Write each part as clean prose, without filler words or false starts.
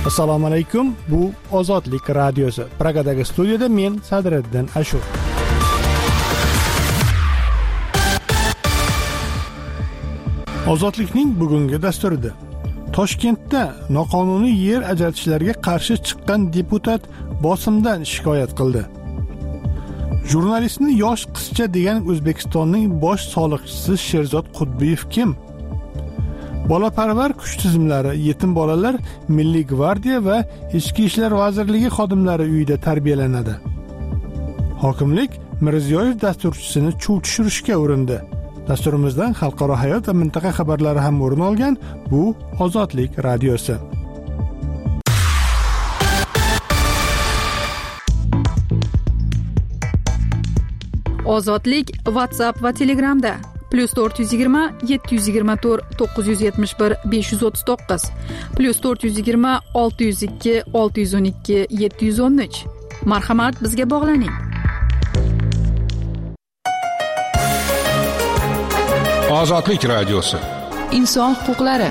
Assalomu alaykum. Bu Ozodlik radiosi. Pragadagi studiyada men Sadriddin Ashur. Ozodlikning bugungi dasturida Toshkentda noqonuniy yer ajratishlarga qarshi chiqqan deputat bosimdan shikoyat qildi. Jurnalistni yosh qizcha degan O'zbekistonning bosh soliqchisi Sherzod Qutbiyev kim? Bolaparvar kuch tizimlari yetim bolalar Milliy gvardiya va Ichki ishlar vazirligi xodimlari uyida tarbiyalanadi. Hokimlik Mirziyoyev dasturchisini chuv tushirishga urindi. Dasturimizdan xalqaro hayot va mintaqa xabarlari ham o'rin olgan. Bu Ozodlik radiosi. Ozodlik WhatsApp va Telegramda +420 724 971 539 +420 602 612 713. Marhamat, bizga bog'laning. Ozodlik radiosi. Inson huquqlari.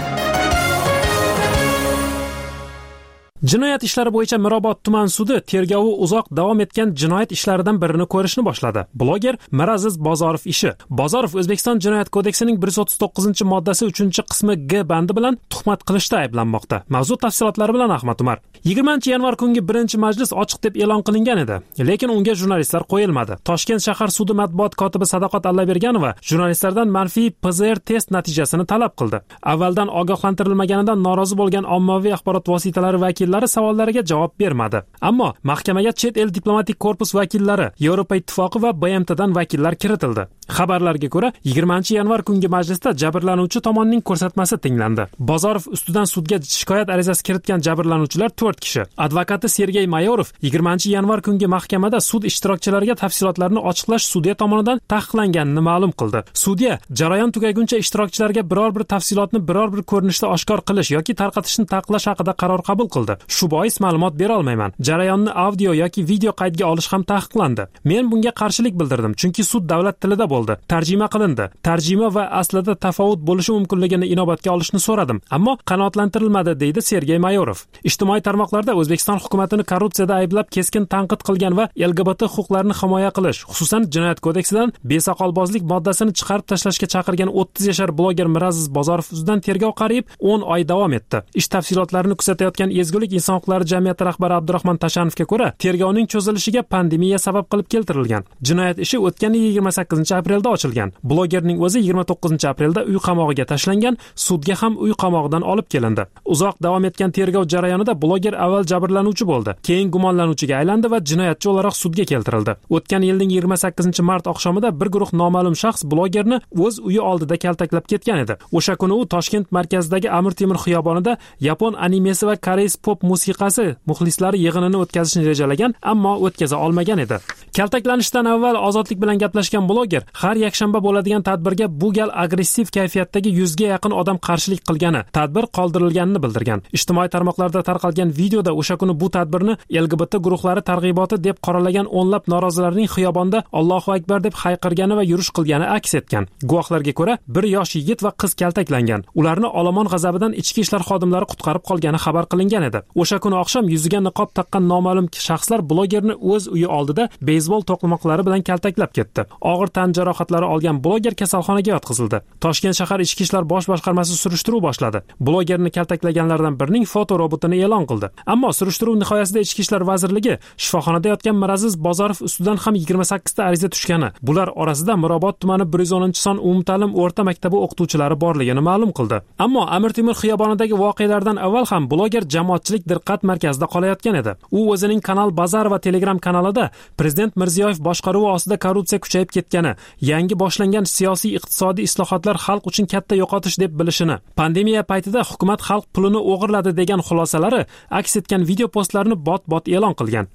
Jinoyat ishlari bo'yicha Mirobod tuman sudi tergovi uzoq davom etgan jinoyat ishlaridan birini ko'rishni boshladi. Bloger Miraziz Bozorov ishi. Bozorov O'zbekiston Jinoyat kodeksining 139-moddasi 3-qismi G bandi bilan tuhmat qilishda ayblanmoqda. Mavzu tafsilotlari bilan Ahmad Umar. 20-yanvar kungi 1-majlis ochiq deb e'lon qilingan edi, lekin unga jurnalistlar qo'yilmadi. Toshkent shahar sudi matbuot kotibi Sadoqat Allaberganova jurnalistlardan manfiy PCR test natijasini talab qildi. Avvaldan ogohlantirilmaganidan norozi bo'lgan ommaviy axborot vositalari vakillari savollariga javob bermadi. Ammo mahkamaga chet el diplomatik korpus vakillari, Yevropa Ittifoqi va BMTdan vakillar kiritildi. Xabarlarga ko'ra, 20-yanvar kungi majlisda jabrlanuvchi tomonning ko'rsatmasi tinglandi. Bozorov ustidan sudga shikoyat arizasi kiritgan jabrlanuvchilar 4 kishi. Advokati Sergey Mayorov 20-yanvar kungi mahkamada sud ishtirokchilariga tafsilotlarni ochiqlash sudya tomonidan taqiqlanganini ma'lum qildi. Sudya jarayon tugaguncha ishtirokchilarga biror bir tafsilotni biror bir ko'rinishda oshkor qilish yoki tarqatishni taqiqlash haqida qaror qabul qildi. Shu bois ma'lumot bera olmayman. Jarayonni audio yoki video qaydga olish ham taqiqlandi. Men bunga qarshilik bildirdim, chunki sud davlat tilida bo'ldi. Tarjima qilindi. Tarjima va aslida tafovut bo'lishi mumkinligini inobatga olishni so'radim, ammo qanoatlantirilmadi, deydi Sergey Mayorov. Ijtimoiy tarmoqlarda O'zbekiston hukumatini korrupsiyada ayblab keskin tanqid qilgan va LGBT huquqlarini himoya qilish, xususan Jinoyat kodeksidan besoqolbozlik moddasini chiqarib tashlashga chaqirgan 30 yashar bloger Miraziz Bozorov ustidan tergov qariyb 10 oy davom etdi. Ish tafsilotlarini kuzatayotgan Ezgulik inson huquqlari jamiyati rahbari Abdurahmon Tashanovga ko'ra, tergovning cho'zilishiga pandemiya sabab qilib keltirilgan. Jinoyat ishi o'tgan 28-aprelda ochilgan. Blogerning o'zi 29-aprelda uy qamog'iga tashlangan, sudga ham uy qamog'idan olib kelindi. Uzoq davom etgan tergov jarayonida bloger avval jabrlanuvchi bo'ldi, keyin gumonlanuvchiga aylandi va jinoyatchi o'laroq sudga keltirildi. O'tgan yilning 28-mart oqshomida bir guruh noma'lum shaxs blogerni o'z uyi oldida kaltaklab ketgan edi. O'sha kuni u Toshkent markazidagi Amir Temur xiyobonida yapon animesi va koreys pop musiqasi muxlislari yig'inini o'tkazishni rejalagan, ammo o'tkaza olmagan edi. Kaltaklanishdan avval Ozodlik bilan gaplashgan bloger har yakshanba bo'ladigan tadbirga bu gal agressiv kayfiyatdagi 100 ga yaqin odam qarshilik qilgani, tadbir qoldirilganini bildirgan. Ijtimoiy tarmoqlarda tarqalgan videoda o'sha kuni bu tadbirni LGBT guruhlari targ'iboti deb qoralagan o'nlab norozilarning xiyobonda Allohu akbar deb hayqirgani va yurish qilgani aks etgan. Guvohlarga ko'ra, bir yosh yigit va qiz kaltaklangan. Ularni olomon g'azabidan ichki ishlar xodimlari qutqarib qolgani xabar qilingan edi. O'sha kuni oqshom yuziga niqob taqqan noma'lum shaxslar blogerni o'z uyi oldida beyzbol to'qmoqlari bilan kaltaklab ketdi. Og'ir tan jarohatlari olgan bloger kasalxonaga yotqizildi. Toshkent shahar ichki ishlar bosh boshqarmasi surishtiruv boshladi. Blogerni kaltaklaganlardan birining foto robotini e'lon qildi. Ammo surishtiruv nihoyasida Ichki ishlar vazirligi shifoxonada yotgan Miraziz Bozorov ustidan ham 28 ta ariza tushgani, bular orasida Mirobod tumani 110-son umumta'lim o'rta maktabi o'qituvchilari borligini ma'lum qildi. Ammo Amir Temur xiyobonidagi voqealardan avval ham bloger jamoatchilik diqqat markazida qolayotgan edi. U o'zining kanal Bazar va Telegram kanalida Prezident Mirziyoyev boshqaruvi ostida korrupsiya kuchayib ketgani, yangi boshlangan siyosiy iqtisodiy islohotlar xalq uchun katta yo'qotish deb bilishini, pandemiya paytida hukumat xalq pulini o'g'irladi degan xulosalari aks etgan video postlarni bot-bot e'lon qilgan.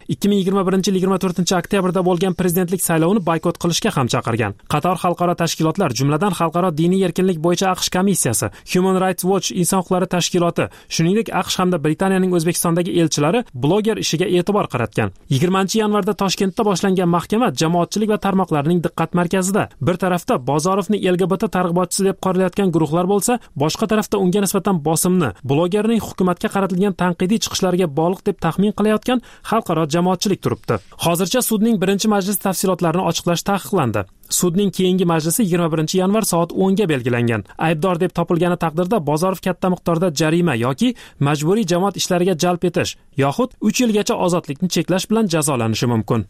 2021-24-oktyabrda bo'lgan prezidentlik saylovini boykot qilishga ham chaqirgan. Qator xalqaro tashkilotlar, jumladan Xalqaro diniy erkinlik bo'yicha AQSh komissiyasi, Human Rights Watch inson huquqlari tashkiloti, shuningdek AQSh hamda Britaniyaning Kodeksining O'zbekistondagi elchilari bloger ishiga e'tibor qaratgan. 20-yanvarda Toshkentda boshlangan mahkama jamoatchilik va tarmoqlarning diqqat markazida. Bir tarafda Bozorovni LGBT targ'ibotchisi deb qoralayotgan guruhlar bo'lsa, boshqa tarafda unga nisbatan bosimni, blogerning hukumatga qaratilgan tanqidiy chiqishlariga bog'liq deb taxmin qilayotgan xalqaro jamoatchilik turibdi. Hozircha sudning birinchi majlis tafsilotlarini ochiqlash taqiqlandi. Sudning keyingi majlisi 21-yanvar soat 10 ga belgilangan. Aybdor deb topilgani taqdirda Bozorov katta miqdorda jarima yoki majburiy jamoat ishlariga jalb etish yoxud 3 yilgacha ozodlikni cheklash bilan jazolanishi mumkin.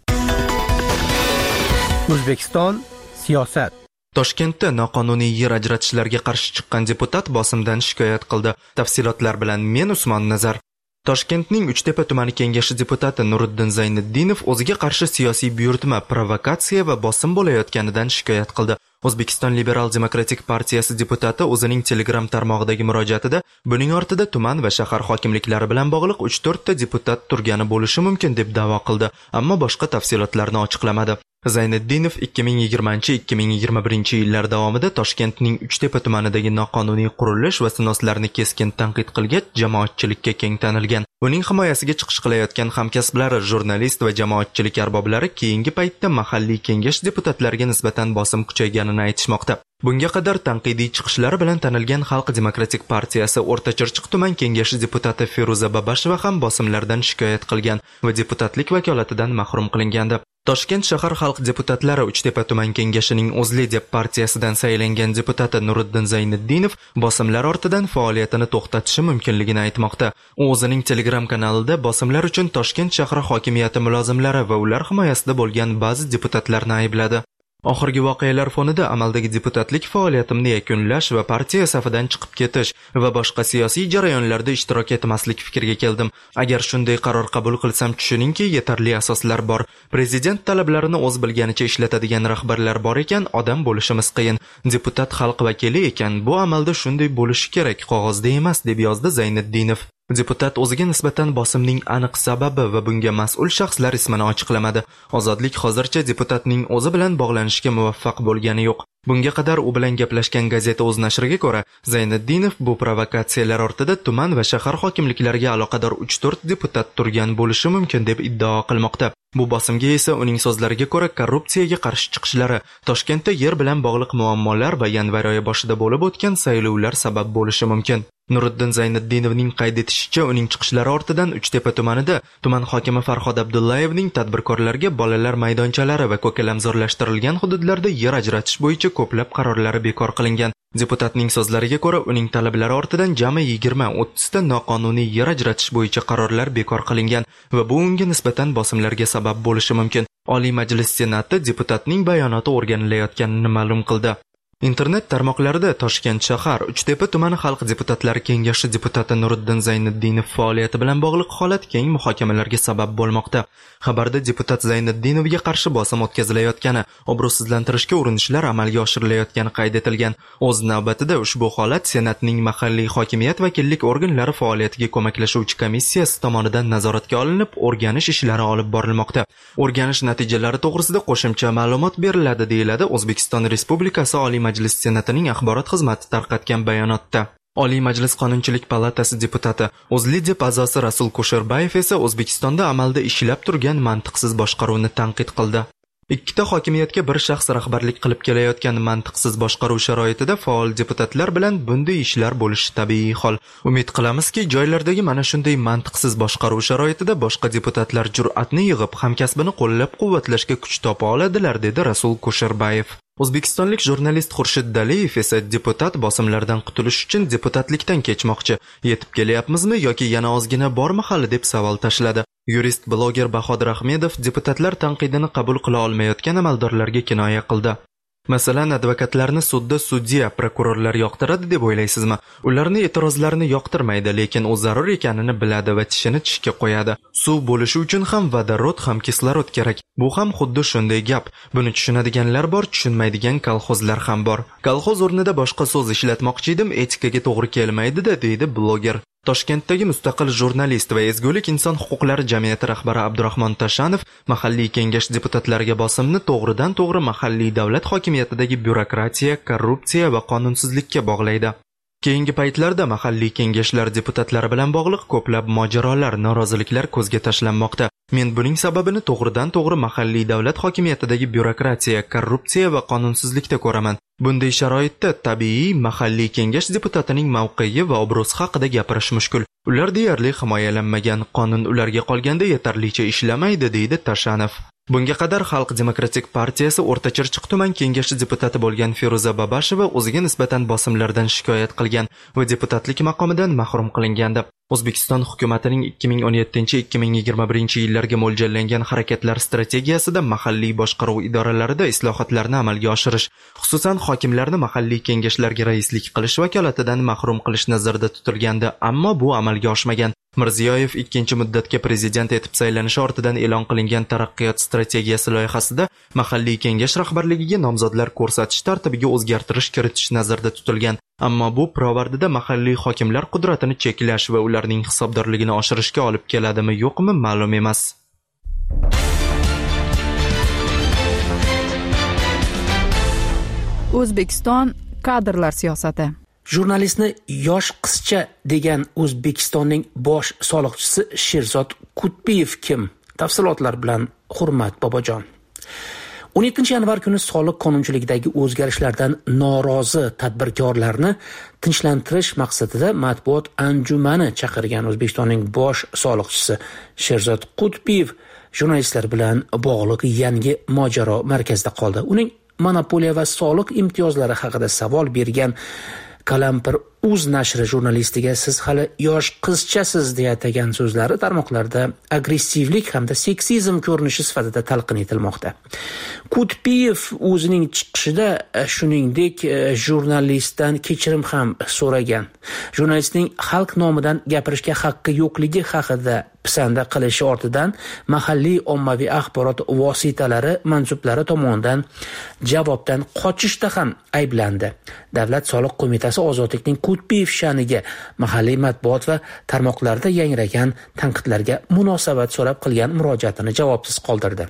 O'zbekiston siyosat. Toshkentda noqonuniy yer ajratishlarga qarshi chiqqan deputat bosimdan shikoyat qildi. Tafsilotlar bilan men Usmon Nazar. Toshkentning Uchtepa tumani kengashi deputati Nuriddin Zayniddinov o'ziga qarshi siyosiy buyurtma, provokatsiya va bosim bo'layotganidan shikoyat qildi. O'zbekiston Liberal Demokratik partiyasi deputati o'zining Telegram tarmog'idagi murojaatida buning ortida tuman va shahar hokimliklari bilan bog'liq 3-4 ta deputat turgani bo'lishi mumkin deb da'vo qildi, ammo boshqa tafsilotlarni ochiqlamadi. Zayniddinov 2020-2021 yillar davomida Toshkentning Uchtepa tumanidagi noqonuniy qurilish va sinoslarni keskin tanqid qilgach, jamoatchilikka keng tanilgan. Uning himoyasiga chiqish qilayotgan hamkasblari, jurnalist va jamoatchilik arboblari keyingi paytda mahalliy kengash deputatlariga nisbatan bosim kuchayganini aytishmoqda. Bunga qadar tanqidiy chiqishlari bilan tanilgan Xalq demokratik partiyasi O'rtachirchiq tuman kengashi deputati Feruza Babasheva ham bosimlardan shikoyat qilgan va deputatlik vakolatidan mahrum qilingandi. Toshkent shahar xalq deputatlari Uchtepa tuman kengashining O'zli deb partiyasidan saylangan deputati Nuriddin Zayniddinov bosimlar ortidan faoliyatini to'xtatishi mumkinligini aytmoqda. U o'zining Telegram kanalida bosimlar uchun Toshkent shahar hokimiyati mulozimlari va ular himoyasida bo'lgan ba'zi deputatlarni aybladi. Oxirgi voqealar fonida amaldagi deputatlik faoliyatimni yakunlash va partiya safidan chiqib ketish va boshqa siyosiy jarayonlarda ishtirok etmaslik fikriga keldim. Agar shunday qaror qabul qilsam, tushuningki, yetarli asoslar bor. Prezident talablarini o'z bilganicha ishlatadigan rahbarlar bor ekan, odam bo'lishimiz qiyin. Deputat xalq vakili ekan, bu amalda shunday bo'lishi kerak, qog'ozda emas, deb yozdi Zayniddinov. Deputat o'ziga nisbatan bosimning aniq sababi va bunga mas'ul shaxslar ismini ochiqlamadi. Ozodlik hozircha deputatning o'zi bilan bog'lanishga muvaffaq bo'lgani yo'q. Bunga qadar u bilan gaplashgan gazeta o'z nashriga ko'ra, Zayniddinov bu provokatsiyalar ortida tuman va shahar hokimliklariga aloqador 3-4 deputat turgan bo'lishi mumkin deb iddao qilmoqda. Bu bosimga esa uning so'zlariga ko'ra korrupsiyaga qarshi chiqishlari, Toshkentda yer bilan bog'liq muammolar va yanvar oyi boshida bo'lib o'tgan saylovlar sabab bo'lishi mumkin. Nuriddin Zayniddinovning qayd etishicha, uning chiqishlari ortidan Uchtepa tumanida tuman hokimi Farhod Abdullayevning tadbirkorlarga bolalar maydonchalari va ko'kalamzorlashtirilgan hududlarda yer ajratish bo'yicha ko'plab qarorlari bekor qilingan. Deputatning so'zlariga ko'ra, uning talablari ortidan jami 20-30 ta noqonuniy yer ajratish bo'yicha qarorlar bekor qilingan va bu unga nisbatan bosimlarga sabab bo'lishi mumkin. Oliy Majlis Senati deputatning bayonoti o'rganilayotganini ma'lum qildi. Internet tarmoqlarida Toshkent shahar Uchtepa tumani xalq deputatlari kengashi deputati Nuriddin Zayniddinov faoliyati bilan bog'liq holat keng muhokamalarga sabab bo'lmoqda. Xabarda deputat Zayniddinovga qarshi bosim o'tkazilayotgani, obro'sizlantirishga urinishlar amalga oshirilayotgani qayd etilgan. O'z navbatida ushbu holat Senatning mahalliy hokimiyat vakillik organlari faoliyatiga ko'maklashuvchi komissiyasi tomonidan nazoratga olinib, o'rganish ishlari olib borilmoqda. O'rganish natijalari to'g'risida qo'shimcha ma'lumot beriladi, deyiladi O'zbekiston Respublikasi Oliy Majlis Senatining axborot xizmati tarqatgan bayonotda. Oliy Majlis Qonunchilik palatasi deputati O'zli deb a'zosi Rasul Kusherbayev esa O'zbekistonda amalda ishlab turgan mantiqsiz boshqaruvni tanqid qildi. Ikkita hokimiyatga bir shaxs rahbarlik qilib kelayotgan mantiqsiz boshqaruv sharoitida faol deputatlar bilan bunday ishlar bo'lishi tabiiy hol. Umid qilamizki, joylardagi mana shunday mantiqsiz boshqaruv sharoitida boshqa deputatlar jur'atni yig'ib, hamkasbini qo'llab-quvvatlashga kuch topa oladilar, dedi Rasul Kusherbayev. O'zbekistonlik jurnalist Xurshid Daliyev esa deputat bosimlardan qutulish uchun deputatlikdan kechmoqchi. Yetib kelyapmizmi yoki yana ozgina bormi hali deb savol tashladi. Yurist bloger Bahodir Ahmedov deputatlar tanqidini qabul qila olmayotgan amaldorlarga kinoya qildi. Masalan, advokatlarni sudda sudya, prokurorlar yoqtiradi deb o'ylaysizmi? Ularni e'tirozlarini yoqtirmaydi, lekin u zarur ekanini biladi va tishini tishga qo'yadi. Suv bo'lishi uchun ham vodorod ham kislorod kerak. Bu ham xuddi shunday gap. Buni tushunadiganlar bor, tushunmaydigan kolxozlar ham bor. Kolxoz o'rnida boshqa so'z ishlatmoqchi edim, etikaga to'g'ri kelmaydi-da, deydi bloger. Toshkentdagi mustaqil jurnalist va ezgulik inson huquqlari jamiyati rahbari Abdurahmon Tashanov mahalliy kengash deputatlariga bosimni to'g'ridan-to'g'ri mahalliy davlat hokimiyatidagi byurokratiya, korrupsiya va qonunsizlikka bog'laydi. Keyingi paytlarda mahalliy kengashlar deputatlari bilan bog'liq ko'plab mojarolar, noroziliklar ko'zga tashlanmoqda. Men buning sababini to'g'ridan-to'g'ri mahalliy davlat hokimiyatidagi byurokratiya, korrupsiya va qonunsizlikda ko'raman. Bunday sharoitda tabiiy mahalliy kengash deputatining mavqei va obro'si haqida gapirish mushkul. Ular deyarli himoyalanmagan, qonun ularga qolganda yetarlicha ishlamaydi, deydi Tashanov. Bunga qadar Xalq demokratik partiyasi O'rtachirchiq tuman kengashi deputati bo'lgan Feruza Babasheva o'ziga nisbatan bosimlardan shikoyat qilgan va deputatlik maqomidan mahrum qilingandi. O'zbekiston hukumatining 2017-2021 yillarga mo'ljallangan harakatlar strategiyasida mahalliy boshqaruv idoralarida islohotlarni amalga oshirish, xususan hokimlarni mahalliy kengashlarga raislik qilish vakolatidan mahrum qilish nazarda tutilgandi, ammo bu amalga oshmagan. Mirziyoyev ikkinchi muddatga prezident etib saylanishi ortidan e'lon qilingan taraqqiyot strategiyasi loyihasida mahalliy kengash rahbarligiga nomzodlar ko'rsatish tartibiga o'zgartirish kiritish nazarda tutilgan. Ammo bu pirovardida mahalliy hokimlar qudratini cheklash va ularning hisobdorligini oshirishga olib keladimi, yo'qmi, ma'lum emas. O'zbekiston kadrlar siyosati. Jurnalistni yosh qizcha degan O'zbekistonning bosh soliqchisi Sherzod Kutbiyev kim? Tafsilotlar bilan Hurmat Bobojon. 17 yanvar kuni soliq qonunchiligidagi o'zgarishlardan norozi tadbirkorlarni tinchlantirish maqsadida matbuot anjumani chaqirgan O'zbekistonning bosh soliqchisi Sherzod Kutbiyev jurnalistlar bilan bog'liq yangi mojaro markazida qoldi. Uning monopoliya va soliq imtiyozlari haqida savol bergan Kalampir.uz nashri jurnalistiga siz hali yosh qizchasiz deya atagan so'zlari tarmoqlarda agressivlik hamda seksizm ko'rinishi sifatida talqin etilmoqda. Kutbiyev o'zining chiqishida shuningdek jurnalistdan kechirim ham so'ragan. Jurnalistning xalq nomidan gapirishga haqqi yo'qligi haqida pisanda qilishi ortidan mahalliy ommaviy axborot vositalari mansublari tomonidan javobdan qochishda ham ayblandi. Davlat soliq qo'mitasi ozodlikning Kutbiyev sha'niga mahalliy matbuot va tarmoqlarda yangragan tanqidlarga munosabat so'rab qilgan murojaatini javobsiz qoldirdi.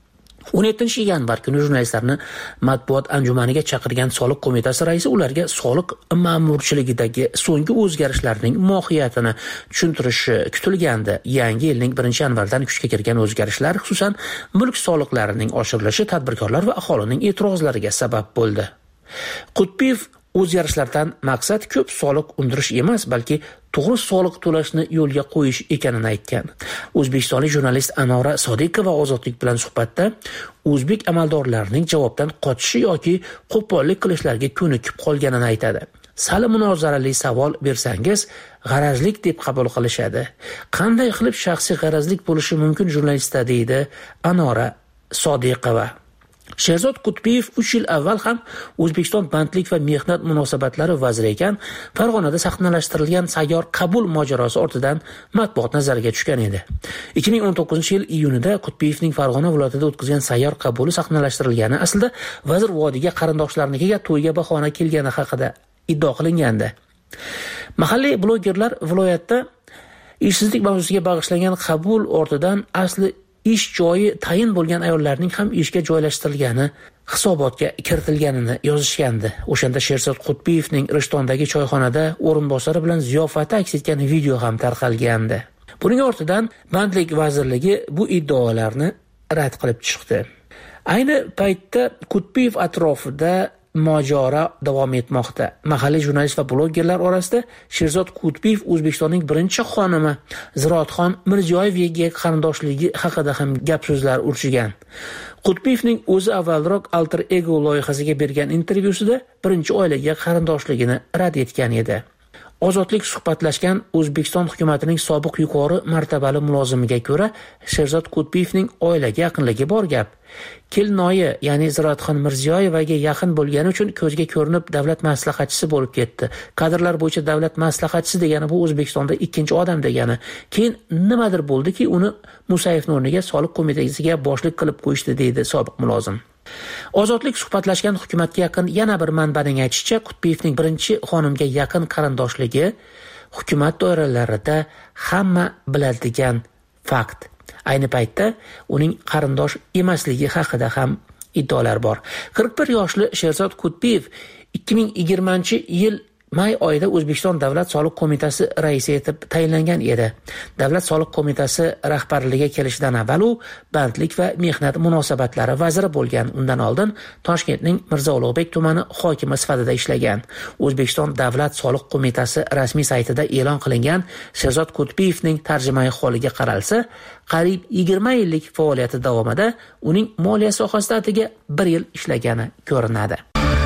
17 yanvar kuni jurnalistlarni matbuot anjumaniga chaqirgan soliq qo'mitasi raisi ularga soliq ma'murchiligidagi so'nggi o'zgarishlarning mohiyatini tushuntirishi kutilgandi. Yangi yilning 1-yanvardan kuchga kirgan o'zgarishlar, xususan mulk soliqlarining oshirilishi tadbirkorlar va aholining e'tirozlariga sabab bo'ldi. Kutbiyev o'zgarishlardan maqsad ko'p soliq undirish emas, balki to'g'ri soliq to'lashni yo'lga qo'yish ekanini aytgan. O'zbekistonlik jurnalist Anora Sodiqova Ozodlik bilan suhbatda o'zbek amaldorlarining javobdan qochishi yoki qo'pollik qilishlariga ko'nikib qolganini aytadi. Sal munozarali savol bersangiz, g'arazlik deb qabul qilishadi. Qanday qilib shaxsiy g'arazlik bo'lishi mumkin jurnalistda, deydi Anora Sodiqova. Sherzod Kutbiyev 3 yil avval ham O'zbekiston bandlik va mehnat munosabatlari vaziri ekan, Farg'onada sahnalashtirilgan sayyor qabul mojarosi ortidan matbuot nazariga tushgan edi. 2019-yil iyunida Kutbiyevning Farg'ona viloyatida o'tkazgan sayyor qabuli sahnalashtirilgani aslida vazir vodiyga qarindoshlarnikiga to'yga bahona kelgani haqida iddia qilingandi. Mahalliy blogerlar viloyatda ishsizlik mavzusiga bag'ishlangan qabul ortidan asli ish joyi tayin bo'lgan ayollarning ham ishga joylashtirilgani hisobotga kiritilganini yozishgandi. O'shanda Sherzod Kutbiyevning Rishtondagi choyxonada o'rinbosari bilan ziyofati aks etgan video ham tarqalgandi. Buning ortidan Bandlik vazirligi bu iddaolarni rad qilib chiqdi. Ayni paytda Kutbiyev atrofida mojaro davom etmoqda. Mahalliy jurnalist va blogerlar orasida Sherzod Kutbiyev O'zbekistonning birinchi xonimi Ziroatxon Mirziyoyevga qarindoshligi haqida ham gap so'zlar urishigan. Kutbiyevning o'zi avvalroq Alter Ego loyihasiga bergan intervyusida birinchi oilaga qarindoshligini rad etgan edi. Ozodlik suhbatlashgan O'zbekiston hukumatining sobiq yuqori martabali mulozimiga ko'ra, Sherzod Kutbiyevning oilaga yaqinligi bor gap. Kelinoyi, ya'ni Ziroatxon Mirziyoyevaga yaqin bo'lgani uchun ko'zga ko'rinib davlat maslahatchisi bo'lib ketdi. Kadrlar bo'yicha davlat maslahatchisi degani bu O'zbekistonda ikkinchi odam degani. Keyin nimadir bo'ldiki, uni Musayevning o'rniga soliq qo'mitasiga boshlik qilib qo'yishdi, deydi sobiq mulozim. Ozodlik suhbatlashgan hukumatga yaqin yana bir manbaning aytishicha, Kutbiyevning birinchi xonimga yaqin qarindoshligi hukumat doiralarida hamma biladigan fakt. Ayni paytda uning qarindosh emasligi haqida ham iddaolar bor. 41 yoshli Sherzod Kutbiyev 2020-yil may oyida O'zbekiston Davlat soliq qo'mitasi raisi etib tayinlangan edi. Davlat soliq qo'mitasi rahbarligiga kelishidan avval u bandlik va mehnat munosabatlari vaziri bo'lgan. Undan oldin Toshkentning Mirzo Ulug'bek tumani hokimi sifatida ishlagan. O'zbekiston Davlat soliq qo'mitasi rasmiy saytida e'lon qilingan Sherzod Kutbiyevning tarjimai holiga qaralsa, qariyb 20 yillik faoliyati davomida uning moliya sohasida atigi 1 yil ishlagani ko'rinadi.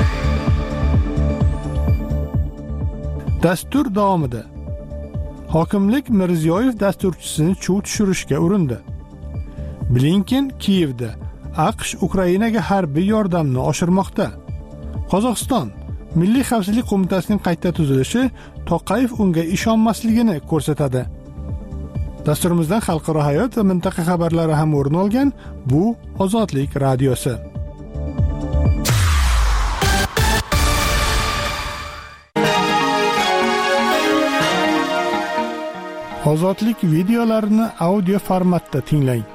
Dastur davomida hokimlik Mirziyoyev dasturchisini chuv tushirishga urindi. Blinken Kiyevda AQSh Ukrainaga harbiy yordamni oshirmoqda. Qozog'iston Milliy xavfsizlik qo'mitasining qayta tuzilishi To'qayev unga ishonmasligini ko'rsatadi. Dasturimizdan xalqaro hayot va mintaqa xabarlari ham o'rin olgan. Bu Ozodlik radiosi. Ozodlik videolarini audio formatda tinglang.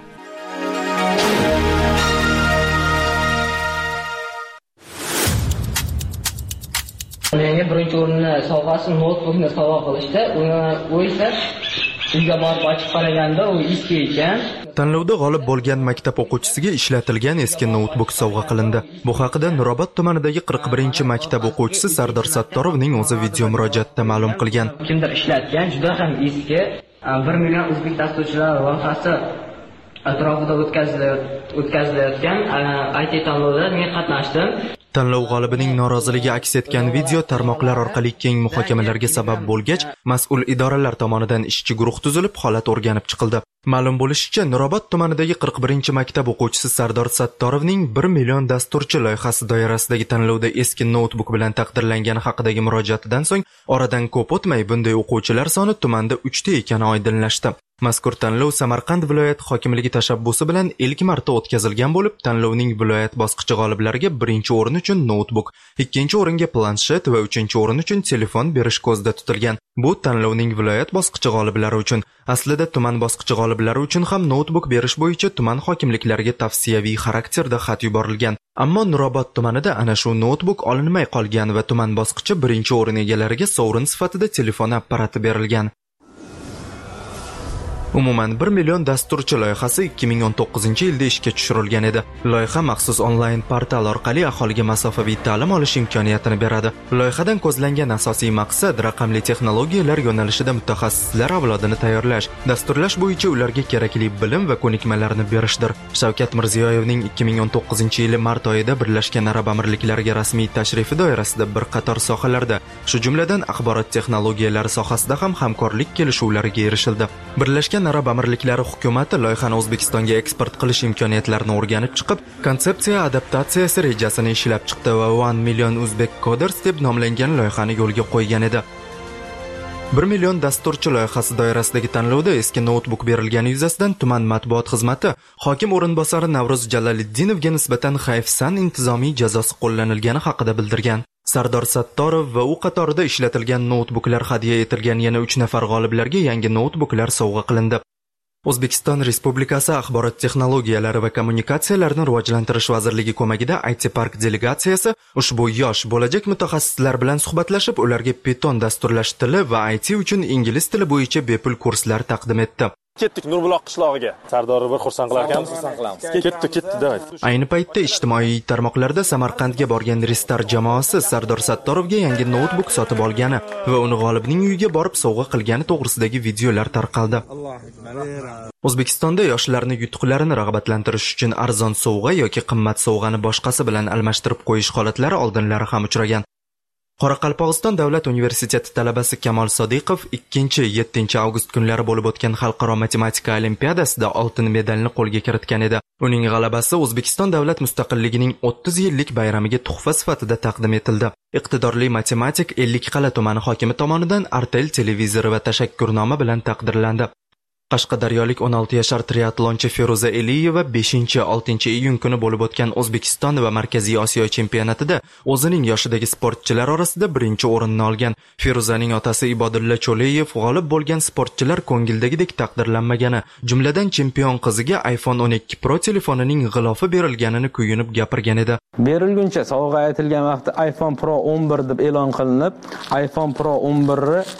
Menga birinchi o'rinni sovg'asi notebookni sovg'a qilishdi. U esa uyga borib ochib qaraganda u eski ekan. Tanlovda g'olib bo'lgan maktab o'quvchisiga ishlatilgan eski notebook sovg'a qilindi. Bu haqida Nurobod tumanidagi 41-maktab o'quvchisi Sardor Sattorovning o'zi video murojaatda ma'lum qilgan. Kimdir ishlatgan, juda ham eski. 1 million o'zbek dasturchilar loyihasi atrofida o'tkazilayotgan IT tanlovda men qatnashdim. Tanlov g'olibining noroziligi aks etgan video tarmoqlar orqali keng muhokamalarga sabab bo'lgach, mas'ul idoralar tomonidan ishchi guruh tuzilib, holat o'rganib chiqildi. Ma'lum bo'lishicha, Nurobod tumanidagi 41-maktab o'quvchisi Sardor Sattorovning 1 million dasturchi loyihasi doirasidagi tanlovda eski notebook bilan taqdirlangani haqidagi murojaatidan so'ng, oradan ko'p o'tmay bunday o'quvchilar soni tumanda 3 ta ekani oydinlashdi. Mazkur tanlov Samarqand viloyat hokimligi tashabbusi bilan ilk marta o'tkazilgan bo'lib, tanlovning viloyat bosqichi g'oliblariga 1-o'rin uchun notebook, 2-o'ringa planshet va 3-o'rin uchun telefon berish ko'zda tutilgan. Bu tanlovning viloyat bosqichi g'oliblari uchun. Aslida tuman bosqichi g'oliblari uchun ham notebook berish bo'yicha tuman hokimliklariga tavsiyaviy xarakterda xat yuborilgan. Ammo Nurobod tumanida ana shu notebook olinmay qolgan va tuman bosqichi 1-o'rin egalariga sovrin sifatida telefon apparati berilgan. Umuman 1 million dasturchi loyihasi 2019-yilda ishga tushirilgan edi. Loyiha maxsus onlayn portal orqali aholiga masofaviy ta'lim olish imkoniyatini beradi. Loyihadan ko'zlangan asosiy maqsad raqamli texnologiyalar yo'nalishida mutaxassislar avlodini tayyorlash, dasturlash bo'yicha ularga kerakli bilim va ko'nikmalarni berishdir. Shavkat Mirziyoyevning 2019-yili mart oyida Birlashgan Arab Amirliklariga rasmiy tashrifi doirasida bir qator sohalarda, shu jumladan axborot texnologiyalari sohasida ham hamkorlik kelishuvlariga erishildi. Birlashgan Arab Amirliklari hukumati loyihani O'zbekistonga eksport qilish imkoniyatlarini o'rganib chiqib, konsepsiya adaptatsiyasi rejasini ishlab chiqdi va 1 million Uzbek Coders deb nomlangan loyihani yo'lga qo'ygan edi. 1 million dasturchi loyihasi doirasidagi tanlovda eski notebook berilgani yuzasidan tuman matbuot xizmati hokim o'rinbosari Navruz Jaloliddinovga nisbatan hayfsan intizomiy jazosi qo'llanilgani haqida bildirgan. Sardor Sattorov va u qatorida ishlatilgan notebooklar hadya etilgan yana 3 nafar g'oliblarga yangi notebooklar sovg'a qilindi. O'zbekiston Respublikasi Axborot texnologiyalari va kommunikatsiyalarni rivojlantirish vazirligi ko'magida IT Park delegatsiyasi ushbu yosh bo'lajak mutaxassislar bilan suhbatlashib, ularga Python dasturlash tili va IT uchun ingliz tili bo'yicha bepul kurslar taqdim etdi. Ketdik Nurbuloq qishlog'iga. Sardorni bir xursand qilar ekanmiz. Ketdi, davay. Ayni paytda ijtimoiy tarmoqlarda Samarqandga borgan Ristar jamoasi Sardor Sattorovga yangi notebook sotib olgani va uni g'olibning uyiga borib sovg'a qilgani to'g'risidagi videolar tarqaldi. O'zbekistonda yoshlarni yutuqlarini rag'batlantirish uchun arzon sovg'a yoki qimmat sovg'ani boshqasi bilan almashtirib qo'yish holatlari oldinlari ham uchragan. Qoraqalpog'iston davlat universiteti talabasi Kamol Sodiqov 2-7 avgust kunlari bo'lib o'tgan xalqaro matematika olimpiadasida oltin medalni qo'lga kiritgan edi. Uning g'alabasi O'zbekiston davlat mustaqilligining 30 yillik bayramiga tuhfa sifatida taqdim etildi. Iqtidorli matematik Ellikqal'a tumani hokimi tomonidan Artel televizori va tashakkurnoma bilan taqdirlandi. Qashqadaryolik 16 yashar triatlonchi Feruza Eliyeva 5-6 iyun kuni bo'lib o'tgan O'zbekiston va Markaziy Osiyo chempionatida o'zining yoshidagi sportchilar orasida birinchi o'rinni olgan. Feruzaning otasi Ibodulla Cho'leyev g'olib bo'lgan sportchilar ko'ngildagidek taqdirlanmagani, jumladan chempion qiziga iPhone 12 Pro telefonining g'ilofi berilganini kuyunib gapirgan edi. Berilguncha sovg'a aytilgan vaqtda iPhone Pro 11 deb e'lon qilinib, iPhone Pro 11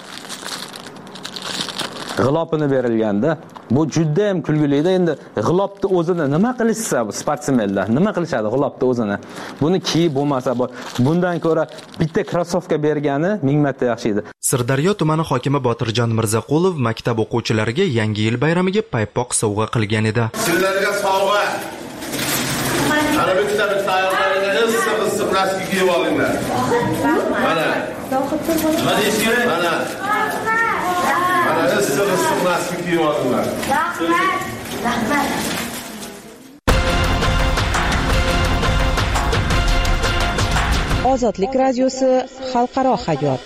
g'ilopini berilganda, bu juda ham kulgili-da. Endi g'ilopni o'zini nima qilishsa, bu sportsmenlar nima qilishadi g'ilopni o'zini? Buni kiyib bo'lmasa, bundan ko'ra bitta krossovka bergani 1000 marta yaxshi edi. Sirdaryo tumani hokimi Botirjon Mirzaqulov maktab o'quvchilariga Yangi yil bayramiga paypoq sovg'a qilgan edi. Sizlarga sovg'a. Ana bitta ayollarga issiq naski kiyib olinglar. Mana. Mana. Ozodlik radiosi xalqaro hayot.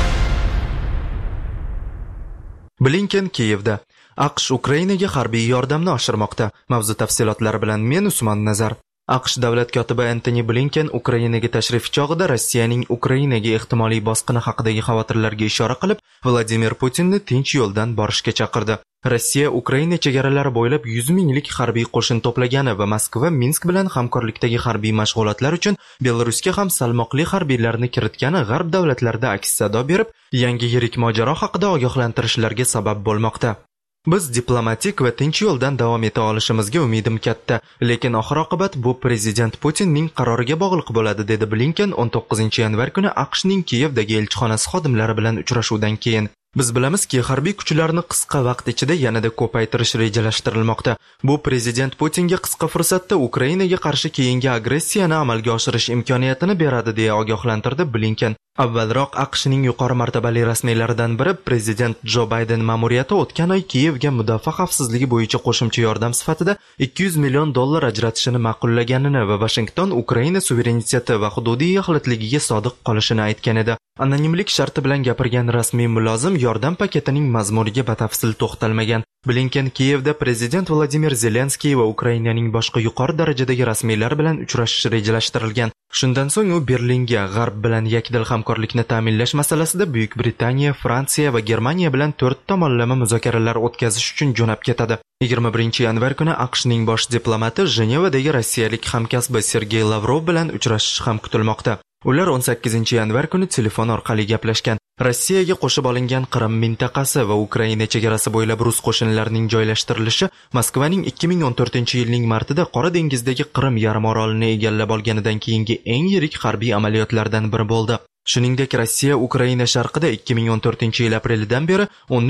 Blinken Kiyevda. AQSh Ukrainaga harbiy yordamni oshirmoqda. Mavzu tafsilotlari bilan men Usmon Nazar. AQSh davlat kotibi Antony Blinken Ukrainaga tashrif chog'ida Rossiyaning Ukrainaga ehtimoliy bosqini haqidagi xavotirlarga ishora qilib, Vladimir Putinni tinch yo'ldan borishga chaqirdi. Rossiya Ukraina chegaralari bo'ylab 100 minglik harbiy qo'shin to'plagani va Moskva Minsk bilan hamkorlikdagi harbiy mashg'ulotlar uchun Belarusga ham salmoqli harbiylarni kiritgani g'arb davlatlarida aks sado berib, yangi yirik mojaro haqida ogohlantirishlarga sabab bo'lmoqda. Biz diplomatik va tinch yo'ldan davom eta olishimizga umidim katta, lekin oxir-oqibat bu prezident Putinning qaroriga bog'liq bo'ladi, dedi Blinken 19-yanvar kuni AQShning Kiyevdagi elchixonasi xodimlari bilan uchrashuvdan keyin. Biz bilamizki, harbiy kuchlarni qisqa vaqt ichida yanada ko'paytirish rejalashtirilmoqda. Bu prezident Putinga qisqa fursatda Ukrainaga qarshi keyingi agressiyani amalga oshirish imkoniyatini beradi, deya ogohlantirdi Blinken. Avvalroq AQShning yuqori martabali rasmiylaridan biri prezident Jo Bayden ma'muriyati o'tgan oy Kiyevga mudofaa xavfsizligi bo'yicha qo'shimcha yordam sifatida $200 million ajratishini ma'qullaganini va Washington Ukraina suvereniteti va hududiy yaxlitligiga sodiq qolishini aytgan edi. Anonimlik sharti bilan gapirgan rasmiy mulozim yordam paketining mazmuniga batafsil to'xtalmagan. Blinken Kiyevda prezident Vladimir Zelenskiy va Ukrainaning boshqa yuqori darajadagi rasmiylar bilan uchrashish rejalashtirilgan. Shundan so'ng u Berlinga g'arb bilan yakdil hamkorlikni ta'minlash masalasida Buyuk Britaniya, Fransiya va Germaniya bilan 4 tomonlama muzokaralar o'tkazish uchun jo'nab ketadi. 21-yanvar kuni AQShning bosh diplomati Jenevadagi rossiyalik hamkasbi Sergey Lavrov bilan uchrashishi ham kutilmoqda. Ular 18-yanvar kuni telefon orqali gaplashgan. Rossiyaga qo'shib olingan Qrim mintaqasi va Ukraina chegarasi bo'ylab rus qo'shinlarining joylashtirilishi Moskvaning 2014-yilning martida Qora dengizdagi Qrim yarim orolini egallab olganidan keyingi eng yirik harbiy amaliyotlardan biri bo'ldi. Shuningdek, Rossiya Ukraina sharqida 2014-yil aprelidan beri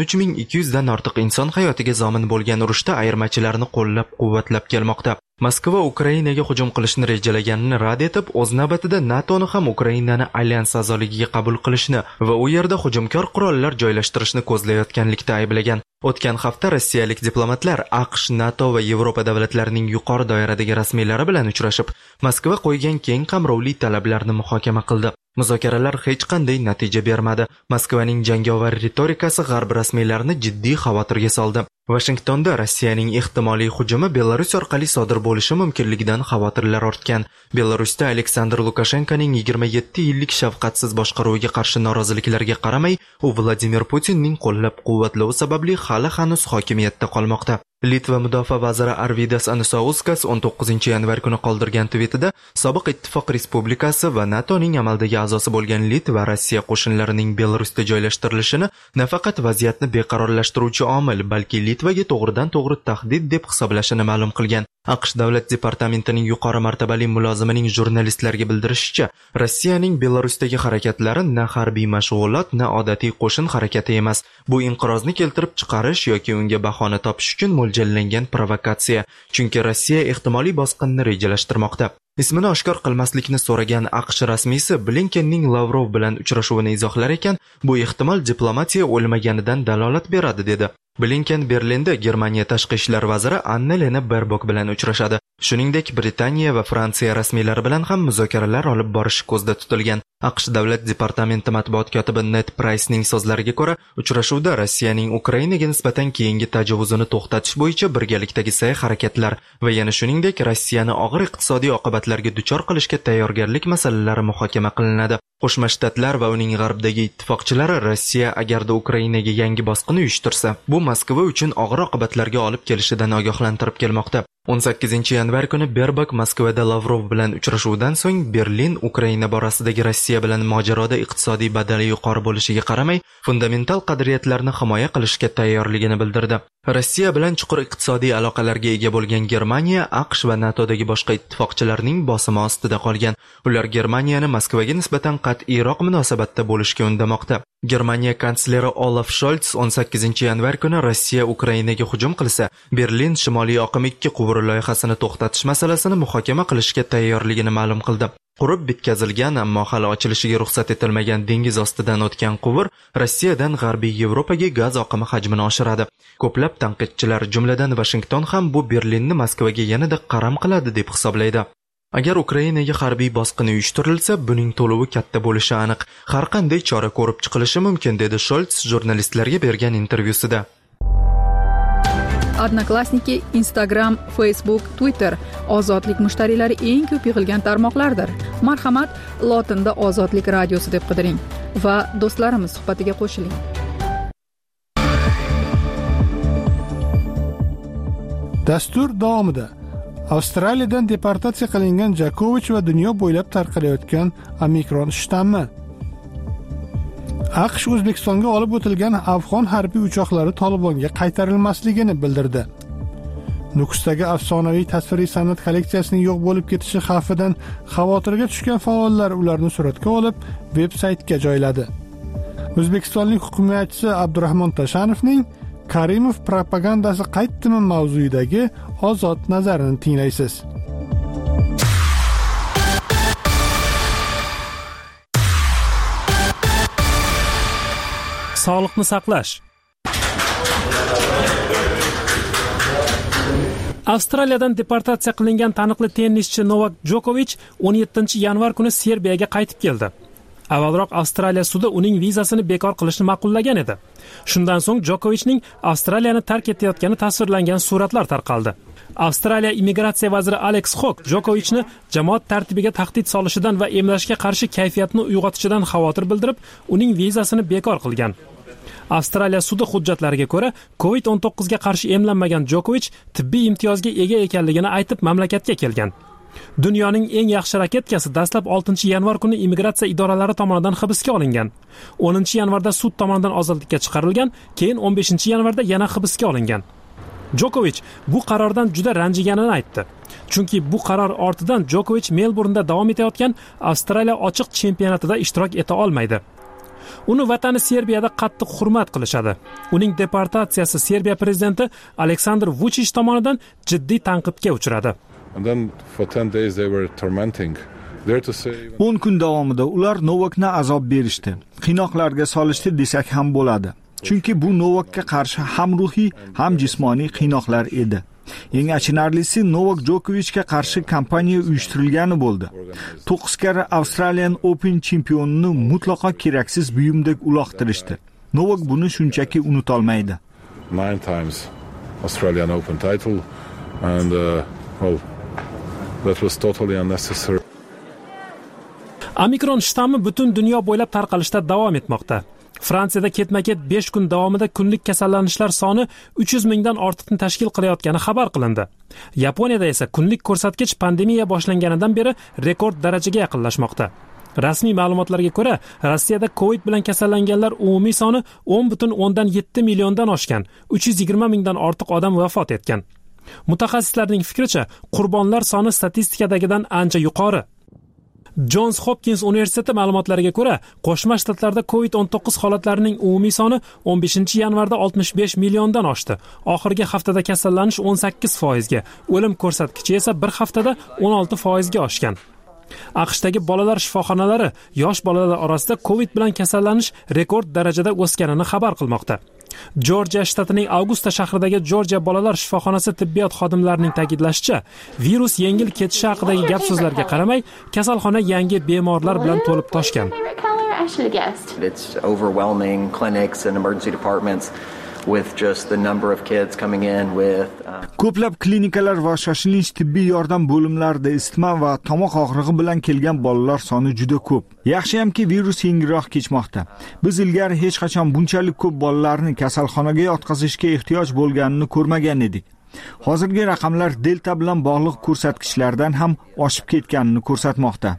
13200 dan ortiq inson hayotiga zomin bo'lgan urushda ayirmachilarni qo'llab-quvvatlab kelmoqda. Moskva Ukrainaga hujum qilishni rejalaganini rad etib, o'z navbatida NATOni ham Ukrainani alyans a'zoligiga qabul qilishni va u yerda hujumkor qurollar joylashtirishni ko'zlayotganlikda ayblagan. O'tgan hafta rossiyalik diplomatlar AQSh, NATO va Yevropa davlatlarining yuqori doiradagi rasmiylari bilan uchrashib, Moskva qo'ygan keng qamrovli talablarni muhokama qildi. Muzokaralar hech qanday natija bermadi. Moskvaning jangovar ritorikasi g'arb rasmiylarini jiddiy xavotirga soldi. Washingtonda Rossiyaning ehtimoliy hujumi Belarus orqali sodir bo'lishi mumkinligidan xavotirlar ortgan. Belarusda Aleksandr Lukashenkoning 27 yillik shafqatsiz boshqaruviga qarshi noroziliklarga qaramay, u Vladimir Putinning qo'llab-quvvatlovi sababli hali hanuz hokimiyatda qolmoqda. Litva mudofaa vaziri Arvydas Anusauskas 19-yanvar kuni qoldirgan tweetida sobiq ittifoq respublikasi va NATOning amaldagi a'zosi bo'lgan Litva Rossiya qo'shinlarining Belarusda joylashtirilishini nafaqat vaziyatni beqarorlashtiruvchi omil, balki Litvaga to'g'ridan-to'g'ri tahdid deb hisoblashini ma'lum qilgan. AQSh davlat departamentining yuqori martabali mulozimining jurnalistlarga bildirishicha, Rossiyaning Belarusdagi harakatlari na harbiy mashg'ulot, na odatiy qo'shin harakati emas. Bu inqirozni keltirib chiqarish yoki unga bahona topish uchun mo'ljallangan provokatsiya. Chunki Rossiya ehtimoliy bosqinni rejalashtirmoqda. Ismini oshkor qilmaslikni so'ragan AQSh rasmiysi Blinkenning Lavrov bilan uchrashuvini izohlar ekan, bu ehtimol diplomatiya o'lmaganidan dalolat beradi, dedi. Blinken Berlinda Germaniya tashqi ishlar vaziri Annalena Baerbock bilan uchrashadi. Shuningdek, Britaniya va Fransiya rasmiylari bilan ham muzokaralar olib borish ko'zda tutilgan. AQSh davlat departamenti matbuot kotibi Ned Pricening so'zlariga ko'ra, uchrashuvda Rossiyaning Ukrainaga nisbatan keyingi tajovuzini to'xtatish bo'yicha birgalikdagi sa'y-harakatlar va yana shuningdek Rossiyani og'ir iqtisodiy oqibatlarga duchor qilishga tayyorgarlik masalalari muhokama qilinadi. Qo'shma Shtatlar va uning g'arbdagi ittifoqchilari Rossiya agarda Ukrainaga yangi bosqin uyushtirsa, bu Moskva uchun og'ir oqibatlarga olib kelishidan ogohlantirib kelmoqda. 18 yanvar kuni Baerbock Moskvada Lavrov bilan uchrashuvdan so'ng Berlin Ukraina borasidagi Rossiya bilan mojaroda iqtisodiy badali yuqori bo'lishiga qaramay, fundamental qadriyatlarni himoya qilishga tayyorligini bildirdi. Rossiya bilan chuqur iqtisodiy aloqalarga ega bo'lgan Germaniya, AQSh va NATOdagi boshqa ittifoqchilarning bosimi ostida qolgan. Ular Germaniyani Moskvaga nisbatan qat'iyroq munosabatda bo'lishga undamoqda. Germaniya kansleri Olaf Scholz 18 yanvar kuni Rossiya Ukrainaga hujum qilsa, Berlin Shimoliy oqim 2 quvuri loyihasini to'xtatish masalasini muhokama qilishga tayyorligini ma'lum qildi. Qurib bitkazilgan, ammo hali ochilishiga ruxsat etilmagan dengiz ostidan o'tgan quvur Rossiyadan G'arbiy Yevropaga gaz oqimi hajmini oshiradi. Ko'plab tanqidchilar, jumladan Washington ham bu Berlinni Moskvaga yanada qaram qiladi deb hisoblaydi. Agar Ukrainaga harbiy bosqin uyushtirilsa, buning to'lovi katta bo'lishi aniq. Har qanday chora ko'rib chiqilishi mumkin, dedi Scholz jurnalistlarga bergan intervyusida. Odnoklassniki, Instagram, Facebook, Twitter ozodlik mushtariylari eng ko'p yig'ilgan tarmoqlardir. Marhamat, lotinda Ozodlik radiosi deb qidiring va do'stlarimiz suhbatiga qo'shiling. Dastur davomida Avstraliyadan deportatsiya qilingan Jokovich va dunyo bo'ylab tarqalayotgan Omikron shtammi. AQSh O'zbekistonga olib o'tilgan afg'on harbiy uchoqlari Tolibonga qaytarilmasligini bildirdi. Nukusdagi afsonaviy tasviriy san'at kolleksiyasining yo'q bo'lib ketishi xavfidan xavotirga tushgan faollar ularni suratga olib, veb-saytga joyladi. O'zbekistonlik hukumatchi Abdurahmon Tashanovning Karimov propagandasi qaytdimi mavzuidagi ozod nazarini tinglaysiz. Sog'liqni saqlash. Avstraliyadan deportatsiya qilingan taniqli tennischi Novak Djokovic 17 yanvar kuni Serbiyaga qaytib keldi. Avvalroq Avstraliya sudi uning vizasini bekor qilishni ma'qullagan edi. Shundan so'ng Djokovicning Avstraliyani tark etayotgani tasvirlangan suratlar tarqaldi. Avstraliya immigratsiya vaziri Alex Hawke Djokovichni jamoat tartibiga tahdid solishidan va emlashga qarshi kayfiyatni uyg'otishidan xavotir bildirib, uning vizasini bekor qilgan. Avstraliya sudi hujjatlariga ko'ra, COVID-19 ga qarshi emlanmagan Djokovich tibbiy imtiyozga ega ekanligini aytib mamlakatga kelgan. Dunyoning eng yaxshi raketkasi dastlab 6 yanvar kuni immigratsiya idoralari tomonidan hibsga olingan. 10 yanvarda sud tomonidan ozodlikka chiqarilgan, keyin 15 yanvarda yana hibsga olingan. Djokovich bu qarordan juda ranjiganini aytdi. Chunki bu qaror ortidan Djokovich Melburnda davom etayotgan Avstraliya ochiq chempionatida ishtirok eta olmaydi. Uni vatani Serbiyada qattiq hurmat qilishadi. Uning deportatsiyasi Serbiya prezidenti Aleksandr Vučić tomonidan jiddiy tanqidga uchradi. 10 kun davomida ular Novakni azob berishdi, qiynoqlarga solishdi desak ham bo'ladi. Chunki bu Novakka qarshi ham ruhiy, ham jismoniy qiynoqlar edi. Eng achinarlisi, Novak Djokovichga qarshi kampaniya uyushtirilgani bo'ldi. 9 karra Australian Open chempionini mutlaqo keraksiz buyumdek uloqtirishdi. Novak buni shunchaki unutolmaydi. 9 times Australian Open title and that was totally unnecessary. Omikron shtammi butun dunyo bo'ylab tarqalishda davom etmoqda. Fransiyada ketma-ket 5 kun davomida kunlik kasallanishlar soni 300 mingdan ortiqni tashkil qilayotgani xabar qilindi. Yaponiyada esa kunlik ko'rsatkich pandemiya boshlanganidan beri rekord darajaga yaqinlashmoqda. Rasmiy ma'lumotlarga ko'ra, Rossiyada COVID bilan kasallanganlar umumiy soni 10,7 milliondan oshgan, 320 mingdan ortiq odam vafot etgan. Mutaxassislarning fikricha, qurbonlar soni statistikadagidan ancha yuqori. Johns Hopkins universiteti ma'lumotlariga ko'ra, Qo'shma Shtatlarda COVID-19 holatlarining umumiy soni 15 yanvarda 65 milliondan oshdi. Oxirgi haftada kasallanish 18%ga, o'lim ko'rsatkichi esa bir haftada 16% ga oshgan. AQShdagi bolalar shifoxonalari yosh bolalar orasida COVID bilan kasallanish rekord darajada o'sganini xabar qilmoqda. Jorjiya shtatining Augusta shahridagi Jorjiya bolalar shifoxonasi tibbiyot xodimlarining ta'kidlashicha, virus yengil ketishi haqidagi gap so'zlarga qaramay, kasalxona yangi bemorlar bilan to'lib toshgan. It's overwhelming clinics and emergency departments with just the number of kids coming in with Ko'plab klinikalar va shoshilinch tibbiy yordam bo'limlarida isitma va tomoq og'rig'i bilan kelgan bolalar soni juda ko'p. Yaxshiyamki virus yengilroq kechmoqda. Biz ilgari hech qachon bunchalik ko'p bolalarni kasalxonaga yotqizishga ehtiyoj bo'lganini ko'rmagan edik. Hozirgi raqamlar delta bilan bog'liq ko'rsatkichlardan ham oshib ketganini ko'rsatmoqda.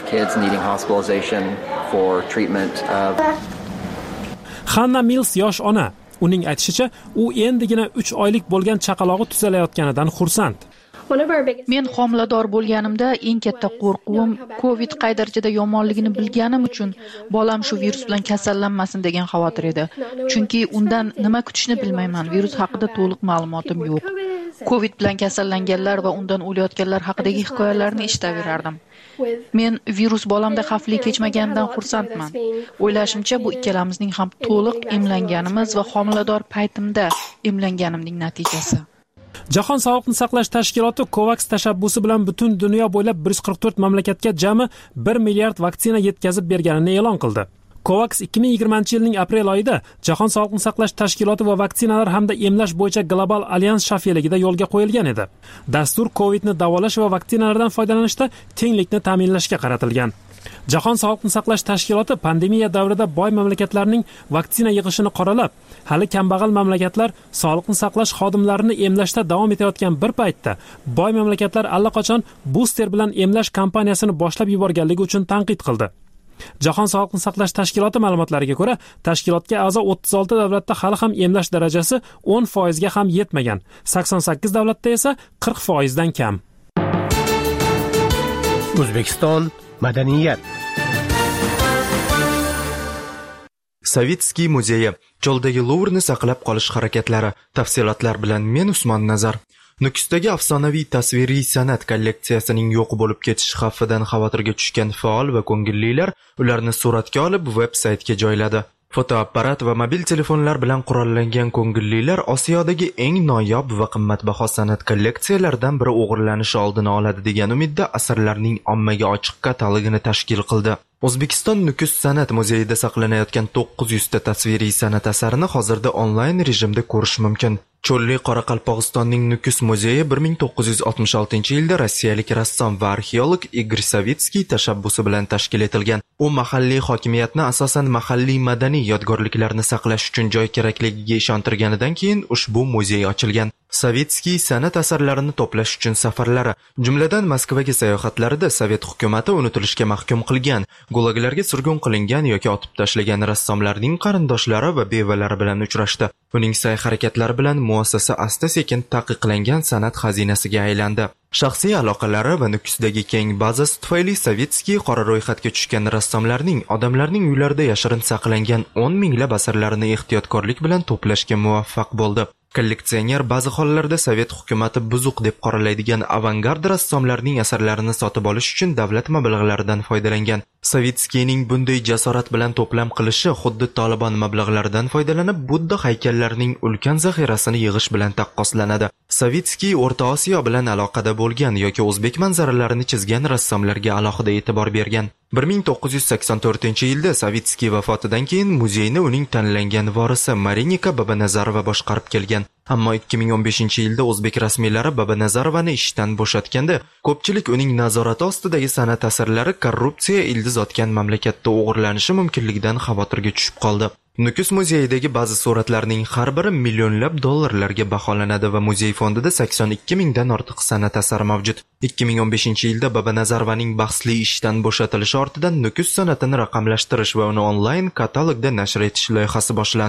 Hanna Mills yosh ona. Uning aytishicha, u endigina 3 oylik bo'lgan chaqalog'i tuzalayotganidan xursand. Men homilador bo'lganimda eng katta qo'rquvim COVID qay darajada yomonligini bilganim uchun bolam shu virus bilan kasallanmasin degan xavotir edi. Chunki undan nima kutishni bilmayman. Virus haqida to'liq ma'lumotim yo'q. COVID bilan kasallanganlar va undan o'layotganlar haqidagi hikoyalarni eshitaverardim. Men virus bolamda xavfli kechmaganidan xursandman. O'ylashimcha, bu ikkalamizning ham to'liq emlanganimiz va homilador paytimda emlanganimning natijasi. Jahon sog'liqni saqlash tashkiloti COVAX tashabbusi bilan butun dunyo bo'ylab 144 mamlakatga jami 1 milliard vaksina yetkazib berganini e'lon qildi. COVAX 2020-yilning aprel oyida Jahon sog'liqni saqlash tashkiloti va vaksinalar hamda emlash bo'yicha global alyans shafeligida yo'lga qo'yilgan edi. Dastur COVIDni davolash va vaksinalardan foydalanishda tenglikni ta'minlashga qaratilgan. Jahon sog'liqni saqlash tashkiloti pandemiya davrida boy mamlakatlarning vaksina yig'ishini qoralab, hali kambag'al mamlakatlar sog'liqni saqlash xodimlarini emlashda davom etayotgan bir paytda boy mamlakatlar allaqachon booster bilan emlash kampaniyasini boshlab yuborganligi uchun tanqid qildi. Jahon sog'liqni saqlash tashkiloti ma'lumotlariga ko'ra, tashkilotga a'zo 36 davlatda hali ham emlash darajasi 10% ga ham yetmagan. 88 davlatda esa 40% dan kam. O'zbekiston madaniyat. Savitskiy muzeyi choldagi Luvrni saqlab qolish harakatlari. Tafsilotlar bilan men Usmon Nazar. Nukusdagi afsonaviy tasviriy san'at kolleksiyasining yo'q bo'lib ketish xavfidan xavotirga tushgan faol va ko'ngillilar ularni suratga olib veb-saytga joyladi. Fotoapparat va mobil telefonlar bilan qurollangan ko'ngillilar Osiyodagi eng noyob va qimmatbaho san'at kolleksiyalaridan biri o'g'irlanishi oldini oladi degan umidda asarlarning ommaga ochiq katalogini tashkil qildi. O'zbekiston Nukus san'at muzeyida saqlanayotgan 900 ta tasviriy san'at asarini hozirda onlayn rejimda ko'rish mumkin. Cho'lli Qoraqalpog'istonning Nukus muzeyi 1966-yilda rossiyalik rassom va arxeolog Igor Savitskiy tashabbusi bilan tashkil etilgan. U mahalliy hokimiyatni asosan mahalliy madaniy yodgorliklarni saqlash uchun joy kerakligiga ishontirganidan keyin ushbu muzey ochilgan. Savitskiy san'at asarlarini to'plash uchun safarlari, jumladan Moskvaga sayohatlarida Sovet hukumati unutilishga mahkum qilgan, gulaglarga surgun qilingan yoki otib tashlagan rassomlarning qarindoshlari va bevalari bilan uchrashdi. Uning sa'y-harakatlari bilan muassasa asta-sekin taqiqlangan san'at xazinasiga aylandi. Shaxsiy aloqalari va Nukusdagi keng bazasi tufayli Savitskiy qora ro'yxatga tushgan rassomlarning odamlarning uylarida yashirin saqlangan 10 minglab asarlarini ehtiyotkorlik bilan to'plashga muvaffaq bo'ldi. Kolleksioner ba'zi hollarda Sovet hukumati buzuq deb qoralaydigan avangard rassomlarning asarlarini sotib olish uchun davlat mablag'laridan foydalangan. Savitskiyning bunday jasorat bilan to'plam qilishi xuddi Taliban mablag'laridan foydalanib Budda haykallarining ulkan zaxirasini yig'ish bilan taqqoslanadi. Savitskiy O'rta Osiyo bilan aloqada bo'lgan yoki o'zbek manzaralarini chizgan rassomlarga alohida e'tibor bergan. 1984-yilda Savitskiy vafotidan keyin muzeyni uning tanlangan vorisi Marinika Babanazarova boshqarib kelgan. Ammo 2015-yilda o'zbek rasmiylari Babanazarovani ishdan bo'shatganda, ko'pchilik uning nazorati ostidagi san'at asarlari korrupsiya ildiz otgan mamlakatda o'g'irlanishi mumkinligidan xavotirga tushib qoldi. Nukus muzeyidagi ba'zi suratlarning har biri millionlab dollarlarga baholanadi va muzey fondida 82 mingdan ortiq san'at asari mavjud. 2015-yilda Babanazarovaning bahsli ishdan bo'shatilishi ortidan Nukus san'atini raqamlashtirish va uni onlayn katalogda nashr etish loyihasi boshlandi.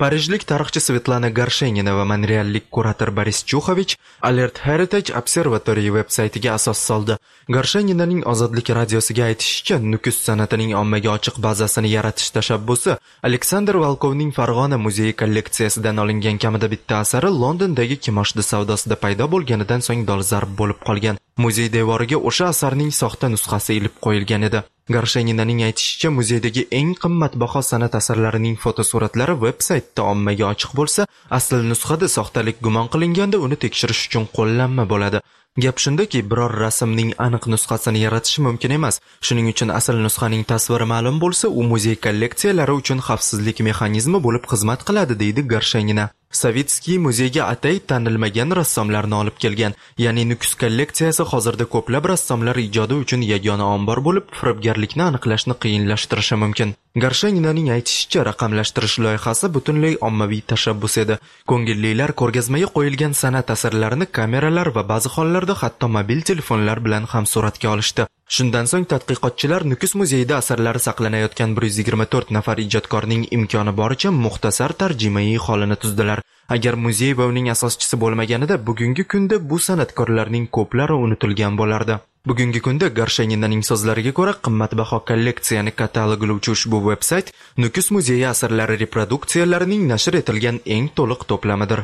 Parijlik tarixchi Svetlana Garshenina va monreallik kurator Boris Chuxovich Alert Heritage Observatory veb-saytiga asos soldi. Garsheninaning Ozodlik radiosiga aytishicha, Nukus san'atining ommaga ochiq bazasini yaratish tashabbusi Aleksandr Volkovning Farg'ona muzeyi kolleksiyasidan olingan kamida bitta asari Londondagi kimoshdi savdosida paydo bo'lganidan so'ng dolzarb bo'lib qolgan. Muzey devoriga o'sha asarning soxta nusxasi ilib qo'yilgan edi. Garsheninaning aytishicha, muzeydagi eng qimmatbaho san'at asarlarining fotosuratlari veb-saytda ommaga ochiq bo'lsa, asl nusxada soxtalik gumon qilinganda uni tekshirish uchun qo'llanma bo'ladi. Gap shundaki, biror rasmning aniq nusxasini yaratish mumkin emas. Shuning uchun asl nusxaning tasviri ma'lum bo'lsa, u muzey kolleksiyalari uchun xavfsizlik mexanizmi bo'lib xizmat qiladi, deydi Garshenina. Savitskiy muzeyga atay tanilmagan rassomlarni olib kelgan. Ya'ni Nukus kolleksiyasi hozirda ko'plab rassomlar ijodi uchun yagona ombor bo'lib, firibgarlikni aniqlashni qiyinlashtirishi mumkin. Garsheninaning aytishicha, raqamlashtirish loyihasi butunlay ommaviy tashabbus edi. Ko'ngillilar ko'rgazmaga qo'yilgan san'at asarlarini kameralar va ba'zi hollarda hatto mobil telefonlar bilan ham suratga olishdi. Shundan so'ng tadqiqotchilar Nukus muzeyida asarlari saqlanayotgan 124 nafar ijodkorning imkoni boricha muxtasar tarjimai holini tuzdilar. Agar muzey va uning asoschisi bo'lmaganida, bugungi kunda bu san'atkorlarning ko'plari unutilgan bo'lardi. Bugungi kunda Garsheninaning so'zlariga ko'ra, qimmatbaho kolleksiyani kataloglovchi ushbu veb-sayt Nukus muzeyi asarlari reproduksiyalarining nashr etilgan eng to'liq to'plamidir.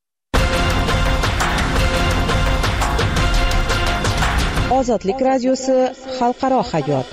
Ozodlik radiosi xalqaro hayot.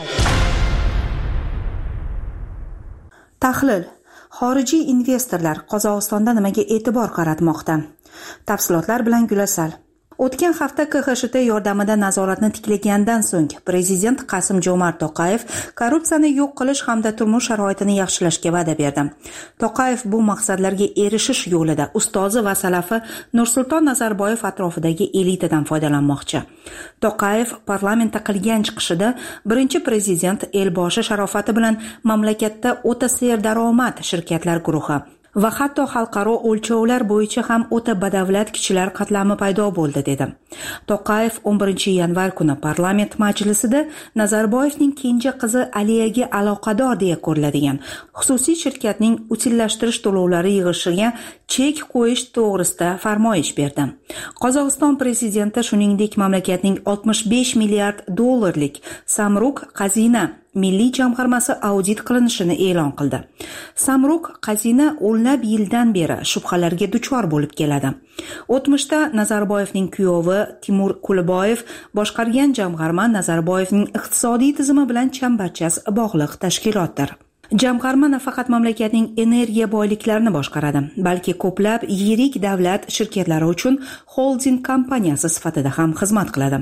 Tahlil: xorijiy investorlar Qozog'istonda nimaga e'tibor qaratmoqda? Tafsilotlar bilan Gulasal. O'tgan hafta KXSHT yordamida nazoratni tiklagandan so'ng prezident Qasim-Jomart To'qayev korrupsiyani yo'q qilish hamda turmush sharoitini yaxshilashga va'da berdi. To'qayev bu maqsadlarga erishish yo'lida ustozi va salafi Nursulton Nazarboyev atrofidagi elitadan foydalanmoqchi. To'qayev parlamentda qilgan chiqishida birinchi prezident Elboshi sharofati bilan mamlakatda o'ta serdaromad shirkatlar guruhi va hatto xalqaro o'lchovlar bo'yicha ham o'ta badavlat kishilar qatlami paydo bo'ldi dedi. To'qayev 11 yanvar kuni parlament majlisida Nazarboyevning kenja qizi Aliyaga aloqador deya ko'riladigan xususiy shirkatning utillashtirish to'lovlari yig'ishiga chek qo'yish to'g'risida farmoyish berdi. Qozog'iston prezidenti shuningdek mamlakatning 65 milliard dollarlik Samruk Qazina milliy jamg'armasi audit qilinishini e'lon qildi. Samruk Qazina o'nlab yildan beri shubhalarga duchor bo'lib keladi. O'tmishda Nazarboyevning kuyovi Timur Kulboyev boshqargan jamg'arma Nazarboyevning iqtisodiy tizimi bilan chambarchas bog'liq tashkilotdir. Jamg'arma nafaqat mamlakatning energiya boyliklarini boshqaradi, balki ko'plab yirik davlat shirkatlari uchun holding kompaniyasi sifatida ham xizmat qiladi.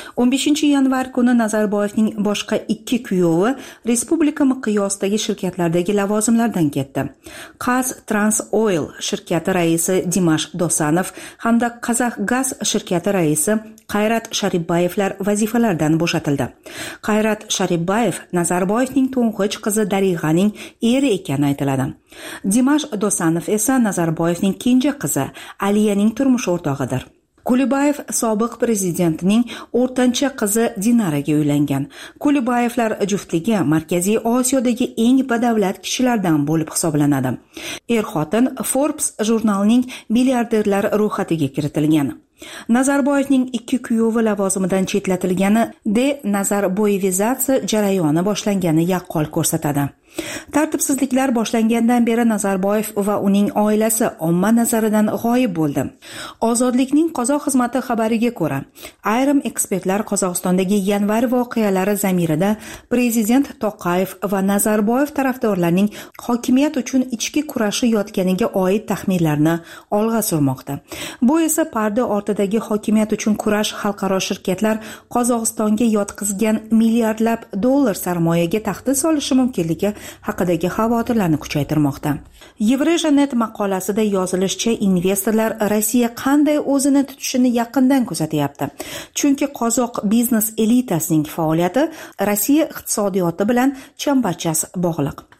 15 yanvar kuni Nazarboyevning boshqa ikki kuyovi respublika miqyosidagi shirkatlardagi lavozimlardan ketdi. Qaz Trans Oil shirkati raisi Dimash Dosanov hamda Qazax Gaz shirkati raisi Qayrat Sharibbayevlar vazifalardan bo'shatildi. Qayrat Sharibbayev Nazarboyevning to'ng'ich qizi Darig'aning eri ekani aytiladi. Dimash Dosanov esa Nazarboyevning kenja qizi Aliyaning turmush o'rtog'idir. Kulibayev sobiq prezidentning o'rtancha qizi Dinaraga uylangan. Kulibayevlar juftligi Markaziy Osiyodagi eng badavlat kishilardan bo'lib hisoblanadi. Er-xotin Forbes jurnalining milliarderlar ro'yxatiga kiritilgan. Nazarboyevning ikki kuyovi lavozimidan chetlatilgani denazarboyevizatsiya jarayoni boshlangani yaqqol ko'rsatadi. Tartibsizliklar boshlangandan beri Nazarboyev va uning oilasi omma nazaridan g'oyib bo'ldi. Ozodlikning qozoq xizmati xabariga ko'ra, ayrim ekspertlar Qozog'istondagi yanvar voqealari zamirida prezident To'qayev va Nazarboyev tarafdorlarining hokimiyat uchun ichki kurashi yotganiga oid taxminlarni olg'a surmoqda. Bu esa parda ortidagi hokimiyat uchun kurash xalqaro shirkatlar Qozog'istonga yotqizgan milliardlab dollar sarmoyaga tahdid solishi mumkinligi haqidagi xavotirlarni kuchaytirmoqda. Yevreja.net maqolasida yozilishicha, investorlar Rossiya qanday o'zini tutishini yaqindan kuzatyapti. Chunki qozoq biznes elitasining faoliyati Rossiya iqtisodiyoti bilan chambarchas bog'liq.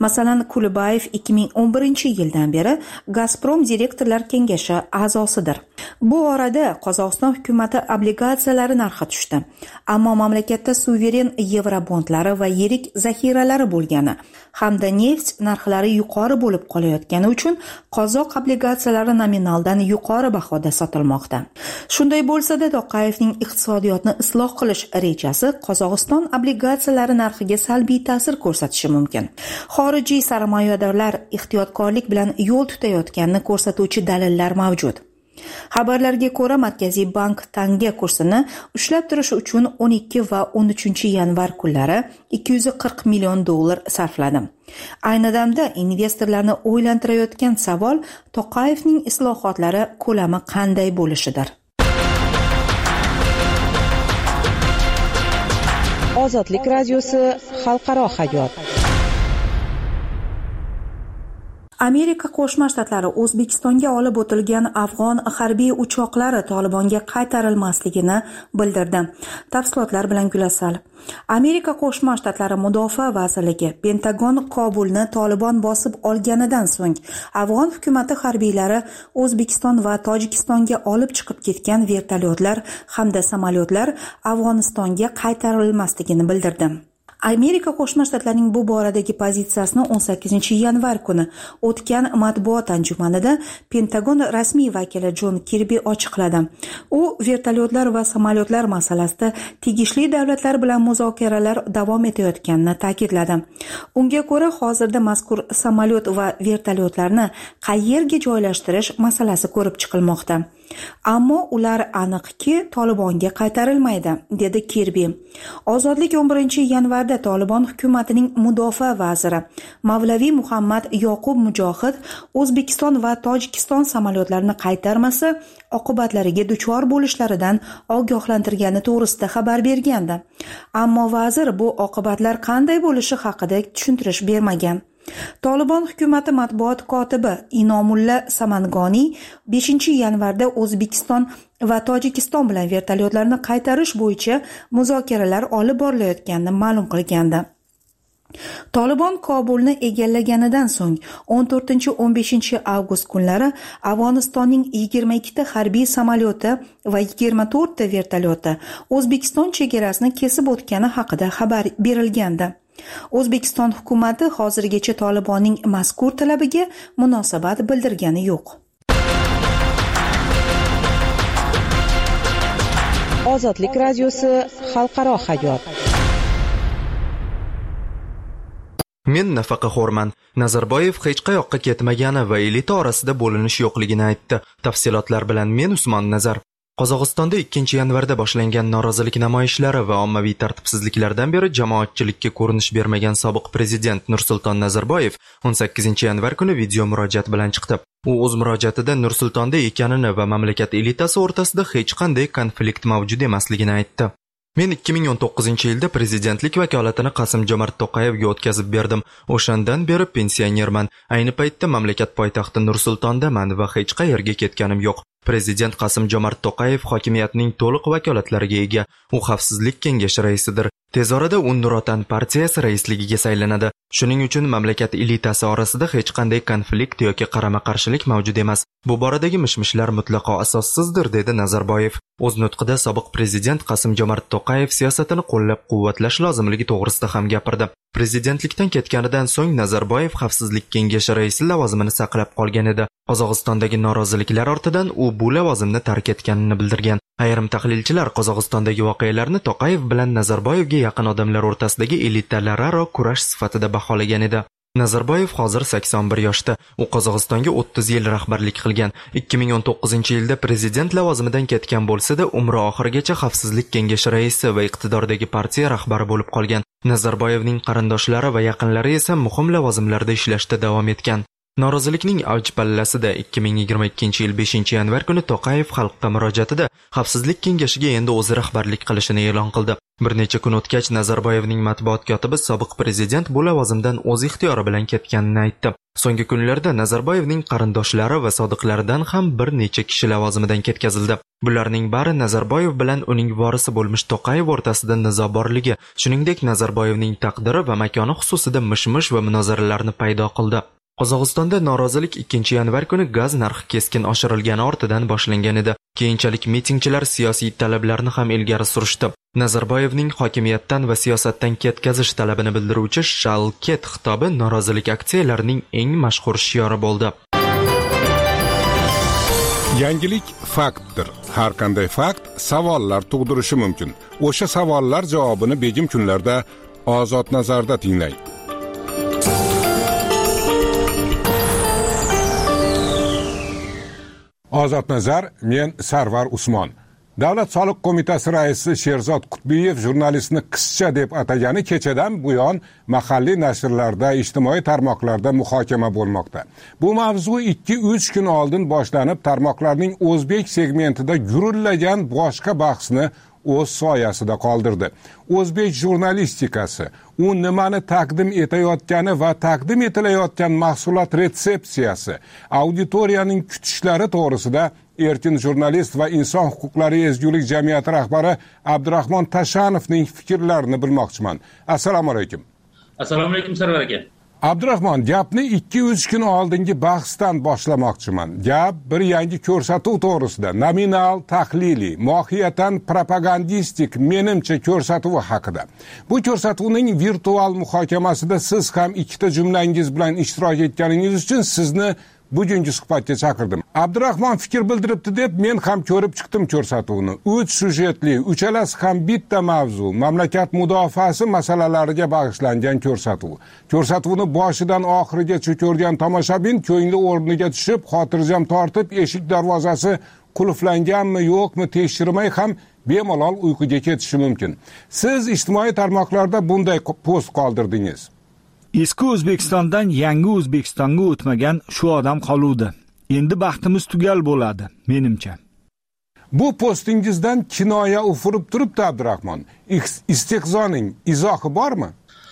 Masalan, Kulibayev 2011-yildan beri Gazprom direktorlar kengashi a'zosidir. Bu orada Qozog'iston hukumati obligatsiyalari narxi tushdi. Ammo mamlakatda suveren yevrobondlari va yirik zaxiralari bo'lgani hamda neft narxlari yuqori bo'lib qolayotgani uchun qozoq obligatsiyalari nominaldan yuqori bahoda sotilmoqda. Shunday bo'lsa-da, Toqayevning iqtisodiyotni isloh qilish rejasi Qozog'iston obligatsiyalari narxiga salbiy ta'sir ko'rsatishi mumkin. Xorijiy sarmoyadorlar ehtiyotkorlik bilan yo'l tutayotganini ko'rsatuvchi dalillar mavjud. Xabarlarga ko'ra, Markaziy bank tanga kursini ushlab turish uchun 12 va 13 yanvar kunlari $240 million sarfladi. Ayni damda investorlarni o'ylantirayotgan savol Toqayevning islohotlari ko'lami qanday bo'lishidir. Ozodlik radiosi xalqaro hayot. Amerika Qo'shma Shtatlari O'zbekistonga olib o'tilgan afg'on harbiy uchoqlari Tolibonga qaytarilmasligini bildirdi. Tafsilotlar bilan Gulasal. Amerika Qo'shma Shtatlari Mudofaa vazirligi Pentagon Kobulni Tolibon bosib olganidan so'ng afg'on hukumati harbiylari O'zbekiston va Tojikistonga olib chiqib ketgan vertolyotlar hamda samolyotlar Afg'onistonga qaytarilmasligini bildirdi. Amerika Qo'shma Shtatlarining bu boradagi pozitsiyasini 18 yanvar kuni o'tgan matbuot anjumanida Pentagon rasmiy vakili Jon Kirbi ochiqladi. U vertolyotlar va samolyotlar masalasida tegishli davlatlar bilan muzokaralar davom etayotganini ta'kidladi. Unga ko'ra, hozirda mazkur samolyot va vertolyotlarni qayerga joylashtirish masalasi ko'rib chiqilmoqda. Ammo ular aniqki Tolibonga qaytarilmaydi, dedi Kirbi. Ozodlik 11 yanvarda Tolibon hukumatining mudofaa vaziri Mavlaviy Muhammad Yoqub Mujohid O'zbekiston va Tojikiston samolyotlarini qaytarmasa oqibatlariga duchor bo'lishlaridan ogohlantirgani to'g'risida xabar bergandi. Ammo vazir bu oqibatlar qanday bo'lishi haqida tushuntirish bermagan. Tolibon hukumati matbuot kotibi Inomulla Samangoniy 5 yanvarda O'zbekiston va Tojikiston bilan vertolyotlarni qaytarish bo'yicha muzokaralar olib borilayotganini ma'lum qilgandi. Tolibon Kobulni egallaganidan so'ng 14-15 avgust kunlari Afg'onistonning 22 ta harbiy samolyoti va 24 ta vertolyoti O'zbekiston chegarasini kesib o'tgani haqida xabar berilgandi. O'zbekiston hukumati hozirgacha Tolibonning mazkur talabiga munosabat bildirgani yo'q. Ozodlik radiosi xalqaro hayot. Men nafaqaxo'rman. Nazarboyev hech qayoqqa ketmagani va elita orasida bo'linish yo'qligini aytdi. Tafsilotlar bilan men Usmon Nazar. Qozog'istonda 2 yanvarda boshlangan norozilik namoyishlari va ommaviy tartibsizliklardan beri jamoatchilikka ko'rinish bermagan sobiq prezident Nursulton Nazarboyev 18 yanvar kuni video murojaat bilan chiqdi. U o'z murojaatida Nursultonda ekanini va mamlakat elitasi o'rtasida hech qanday konflikt mavjud emasligini aytdi. Men 2019-yilda prezidentlik vakolatini Qasim-Jomart To'qayevga o'tkazib berdim. O'shandan beri pensionerman. Ayni paytda mamlakat poytaxti Nursultondaman va hech qayerga ketganim yo'q. Prezident Qasim-Jomart To'qayev hokimiyatning to'liq vakolatlariga ega. U xavfsizlik kengashi raisidir. Tez orada u Nur Otan partiyasi raisligiga saylanadi. Shuning uchun mamlakat elitasi orasida hech qanday konflikt yoki qarama-qarshilik mavjud emas. Bu boradagi mishmishlar mutlaqo asossizdir, dedi Nazarboyev. O'z nutqida sobiq prezident Qasim-Jomart To'qayev siyosatini qo'llab-quvvatlash lozimligi to'g'risida ham gapirdi. Prezidentlikdan ketganidan so'ng Nazarboyev xavfsizlik kengashi raisi lavozimini saqlab qolgan edi. Qozog'istondagi noroziliklar ortidan u bu lavozimni tark etganini bildirgan. Ayrim tahlilchilar Qozog'istondagi voqealarni To'qayev bilan Nazarboyevga yaqin odamlar o'rtasidagi elitalararo kurash sifatida baholagan edi. Nazarboyev hozir 81 yoshda. U Qozog'istonga 30 yil rahbarlik qilgan. 2019-yilda prezident lavozimidan ketgan bo'lsa-da, umri oxirigacha xavfsizlik kengashi raisi va iqtidordagi partiya rahbari bo'lib qolgan. Nazarboyevning qarindoshlari va yaqinlari esa muhim lavozimlarda ishlashda davom etgan. Norozilikning avj pallasida 2022 yil 5-yanvar kuni To'qayev xalqqa murojaatida Xavfsizlik kengashiga endi o'zi rahbarlik qilishini e'lon qildi. Bir necha kun o'tgach Nazarboyevning matbuot kotibi sobiq prezident bu lavozimdan o'z ixtiyori bilan ketganini aytdi. So'nggi kunlarda Nazarboyevning qarindoshlari va sodiqlaridan ham bir necha kishi lavozimidan ketkazildi. Bularning bari Nazarboyev bilan uning vorisi bo'lmish To'qayev o'rtasida nizo borligi, shuningdek Nazarboyevning taqdiri va makoni xususida mish-mish va munozaralarni paydo qildi. Qozog'istonda norozilik 2-yanvar kuni gaz narxi keskin oshirilgani ortidan boshlangan edi. Keyinchalik mitingchilar siyosiy talablarni ham ilgari surishdi. Nazarboyevning hokimiyatdan va siyosatdan ketkazish talabini bildiruvchi Shalket xitobi norozilik aksiyalarining eng mashhur shiori bo'ldi. Yangilik faktdir. Har qanday fakt savollar tug'dirishi mumkin. O'sha savollar javobini begim kunlarda Ozod nazarda tinglang. Ozod nazar, men Sarvar Usmon. Davlat soliq qo'mitasi raisi Sherzod Qutbiyev jurnalistni qizcha deb atagani kechadan buyon mahalliy nashrlarda, ijtimoiy tarmoqlarda muhokama bo'lmoqda. Bu mavzu 2-3 kun oldin boshlanib, tarmoqlarning o'zbek segmentida gurullagan boshqa bahsni o'z soyasida qoldirdi. O'zbek jurnalistikasi, u nimani taqdim etayotgani va taqdim etilayotgan mahsulot retsepsiyasi, auditoriyaning kutishlari to'g'risida erkin jurnalist va inson huquqlari ezgulik jamiyati rahbari Abdurahmon Tashanovning fikrlarini bilmoqchiman. Assalomu alaykum. Assalomu alaykum Sarvar aka. Abdurahmon, gapni 2-3 kun oldingi bahsdan boshlamoqchiman. Gap bir yangi ko'rsatuv to'g'risida, nominal, tahliliy, mohiyatan propagandistik menimcha ko'rsatuv haqida. Bu ko'rsatuvning virtual muhokamasida siz ham ikkita jumlangiz bilan ishtirok etganingiz uchun sizni bugungi suhbatga chaqirdim. Abdurahmon fikr bildiribdi deb men ham ko'rib chiqdim ko'rsatuvni. 3 syujetli, uchalasi ham bitta mavzu, mamlakat mudofaasi masalalariga bag'ishlangan ko'rsatuv. Ko'rsatuvni boshidan oxirigacha ko'rgan tomoshabin ko'ngli o'rniga tushib, xotirjam tortib, eshik darvozasi qulflanganmi, yo'qmi tekshirmay ham bemalol uyquga ketishi mumkin. Siz ijtimoiy tarmoqlarda bunday post qoldirdingiz. Eski O'zbekistondan yangi O'zbekistonga o'tmagan shu odam qoluvdi. Endi baxtimiz tugal bo'ladi, menimcha. Bu postingizdan kinoya ufurib turibdi Abdurahmon. Istehzoning izohi bormi?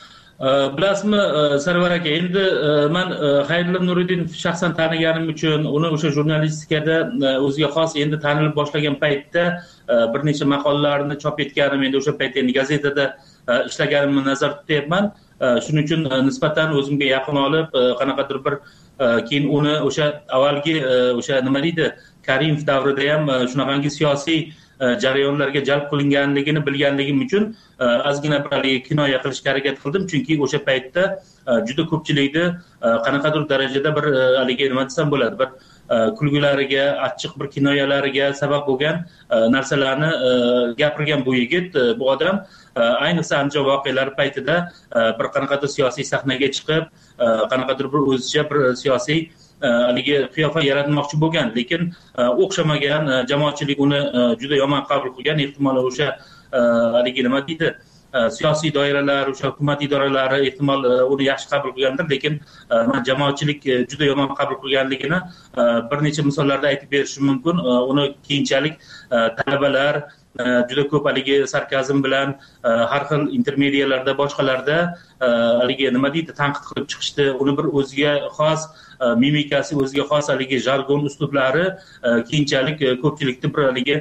Bilasizmi, Sarvar aka, endi men Xayrullo Nuriddin shaxsan taniganim uchun, uni o'sha jurnalistikada o'ziga xos endi tanilib boshlagan paytda bir necha maqolalarni chop etganim, endi o'sha paytda endi gazetada ishlaganimni nazarda tutyapman. Shuning uchun nisbatan o'zimga yaqin olib, qanaqadir bir keyin uni o'sha avvalgi o'sha nima deydi, Karimov davrida ham shunaqangi siyosiy jarayonlarga jalb qilinganligini bilganligim uchun ozgina bir kinoya qilishga harakat qildim, chunki o'sha paytda juda ko'pchilikni qanaqadir darajada bir haligi nima desam bo'ladi, bir kulgulariga, achchiq bir kinoyalariga sabab bo'lgan narsalarni gapirgan bu yigit, bu odam ayniqsa Andijon voqealari paytida bir qanaqadir siyosiy sahnaga chiqib, qanaqadir bir o'zicha bir siyosiy haligi qiyofa yaratmoqchi bo'lgan, lekin o'xshamagan jamoatchilik uni juda yomon qabul qilgan, ehtimol o'sha haligi nima deydi, siyosiy doiralar, o'sha hukumat idoralari ehtimol uni yaxshi qabul qilgandir, lekin men jamoatchilik juda yomon qabul qilganligini bir necha misollarda aytib berishim mumkin. Uni keyinchalik talabalar juda ko'p haligi sarkazm bilan har xil intermediyalarda, boshqalarda haligi nima deydi, tanqid qilib chiqishdi. Uni bir o'ziga xos mimikasi, o'ziga xos haligi jargon uslublari keyinchalik ko'pchilikni bir haligi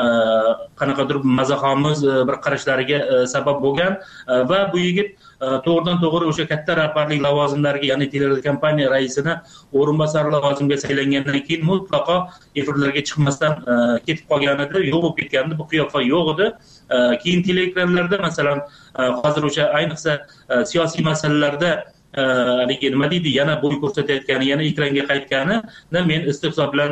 qanaqadir mazaxomiz bir qarashlariga sabab bo'lgan va bu yigit to'g'ridan to'g'ri o'sha katta rahbarlik lavozimlariga, ya'ni telekompaniya raisini o'rinbosari lavozimiga saylangandan keyin mutlaqo efirlarga chiqmasdan ketib qolgan edi, yo'q bo'lib ketgan edi, bu qiyofa yo'q edi. Keyin teleekranlarda masalan hozir o'sha ayniqsa siyosiy masalalarda haligi nima deydi, yana bo'y ko'rsatayotgani, yana ekranga qaytganini men istehzo bilan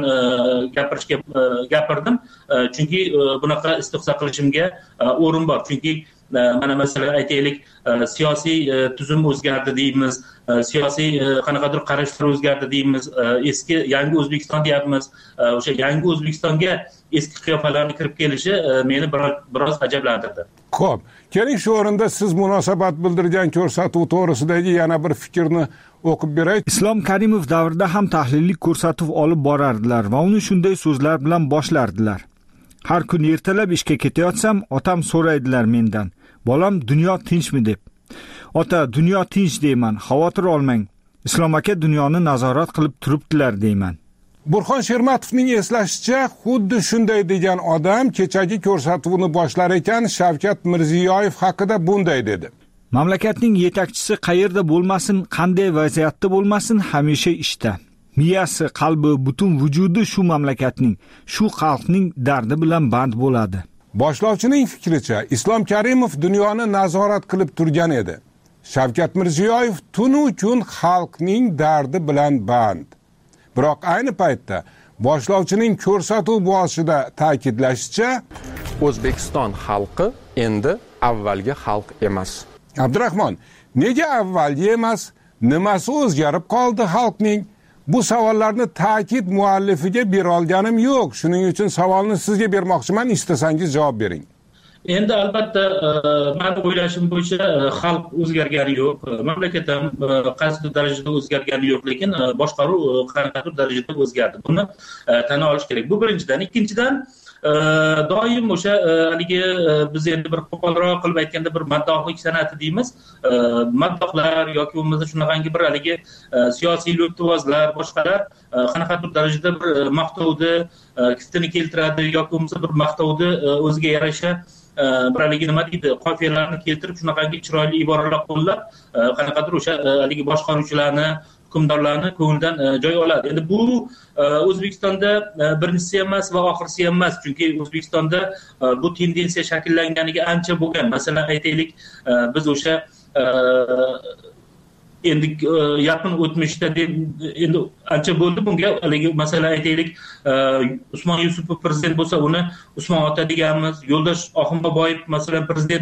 gapirdim, chunki bunaqa istehzo qilishimga o'rin bor, chunki mana masalan aytaylik siyosiy tuzum o'zgardi deymiz, siyosiy qanaqadir qarashlar o'zgardi deymiz, eski yangi O'zbekiston deyapmiz. O'sha yangi O'zbekistonga eski qiyofalarni kirib kelishi meni biroz ajablantirdi. Xo'p, keling shu o'rinda siz munosabat bildirgan ko'rsatuv to'g'risidagi yana bir fikrni o'qib beray. Islom Karimov davrida ham tahlillik ko'rsatuv olib borardilar va uni shunday so'zlar bilan boshlardilar. Har kun ertalab ishga ketayotsam, otam so'raydilar mendan: "Bolam, dunyo tinchmi?" deb. "Ota, dunyo tinch" deyman, "Xavotir olmang. Islom aka dunyoni nazorat qilib turibdilar" deyman. Burxon Shermatovning eslashicha, xuddi shunday degan odam kechagi ko'rsatuvni boshlar ekan Shavkat Mirziyoyev haqida bunday dedi: Mamlakatning yetakchisi qayerda bo'lmasin, qanday vaziyatda bo'lmasin, hamisha ishda. Miyasi, qalbi, butun vujudi shu mamlakatning, shu xalqning dardi bilan band bo'ladi. Boshlovchining fikricha, Islom Karimov dunyoni nazorat qilib turgan edi. Shavkat Mirziyoyev tunu kun xalqning dardi bilan band. Biroq ayni paytda boshlovchining ko'rsatuv boshida ta'kidlashicha, O'zbekiston xalqi endi avvalgi xalq emas. Abdurahmon, nega avvalgi emas? Nimasi o'zgarib qoldi xalqning? Bu savollarni ta'kid muallifiga bera olganim yo'q. Shuning uchun savolni sizga bermoqchiman, istasangiz javob bering. Endi albatta meni o'ylashim bo'yicha xalq o'zgargani yo'q, mamlakat ham qaysi darajada o'zgargani yo'q, lekin boshqaruv qanaqadir darajada o'zgardi. Buni tan olish kerak. Bu birinchidan. Ikkinchidan, doim o'sha haligi biz endi bir qo'polroq qilib aytganda bir maddohlik san'ati deymiz. Maddohlar yoki bo'lmasa shunaqangi bir haligi siyosiy lo'ttivozlar, boshqalar qanaqadir darajada bir maqtovni kiftini keltiradi yoki bo'lmasa bir maqtovni o'ziga yarasha bir haligi nima deydi, qofiyalarni keltirib shunaqangi chiroyli iboralar qo'llab qanaqadir o'sha haligi boshqaruvchilarni, hukmdorlarni ko'nglidan joy oladi. Endi bu O'zbekistonda birinchisi emas va oxirgisi emas, chunki O'zbekistonda bu tendensiya shakllanganiga ancha bo'lgan. Masalan, aytaylik, biz o'sha endi yaqin o'tmishda endi ancha bo'ldi bunga, haligi masalan aytaylik, Usmon Yusupov prezident bo'lsa, uni Usmon ota deganmiz, Yo'ldosh Oxunboboyev masalan prezident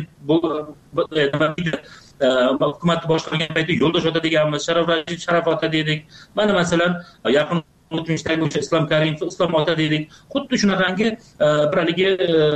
hukumatni boshqargan paytda Yo'ldosh ota deganmiz, Sharof Rashid Sharof ota dedik. Mana masalan yaqin o'tmishdagi o'sha Islom Karimov Islom ota dedik. Xuddi shunaqangi bir haligi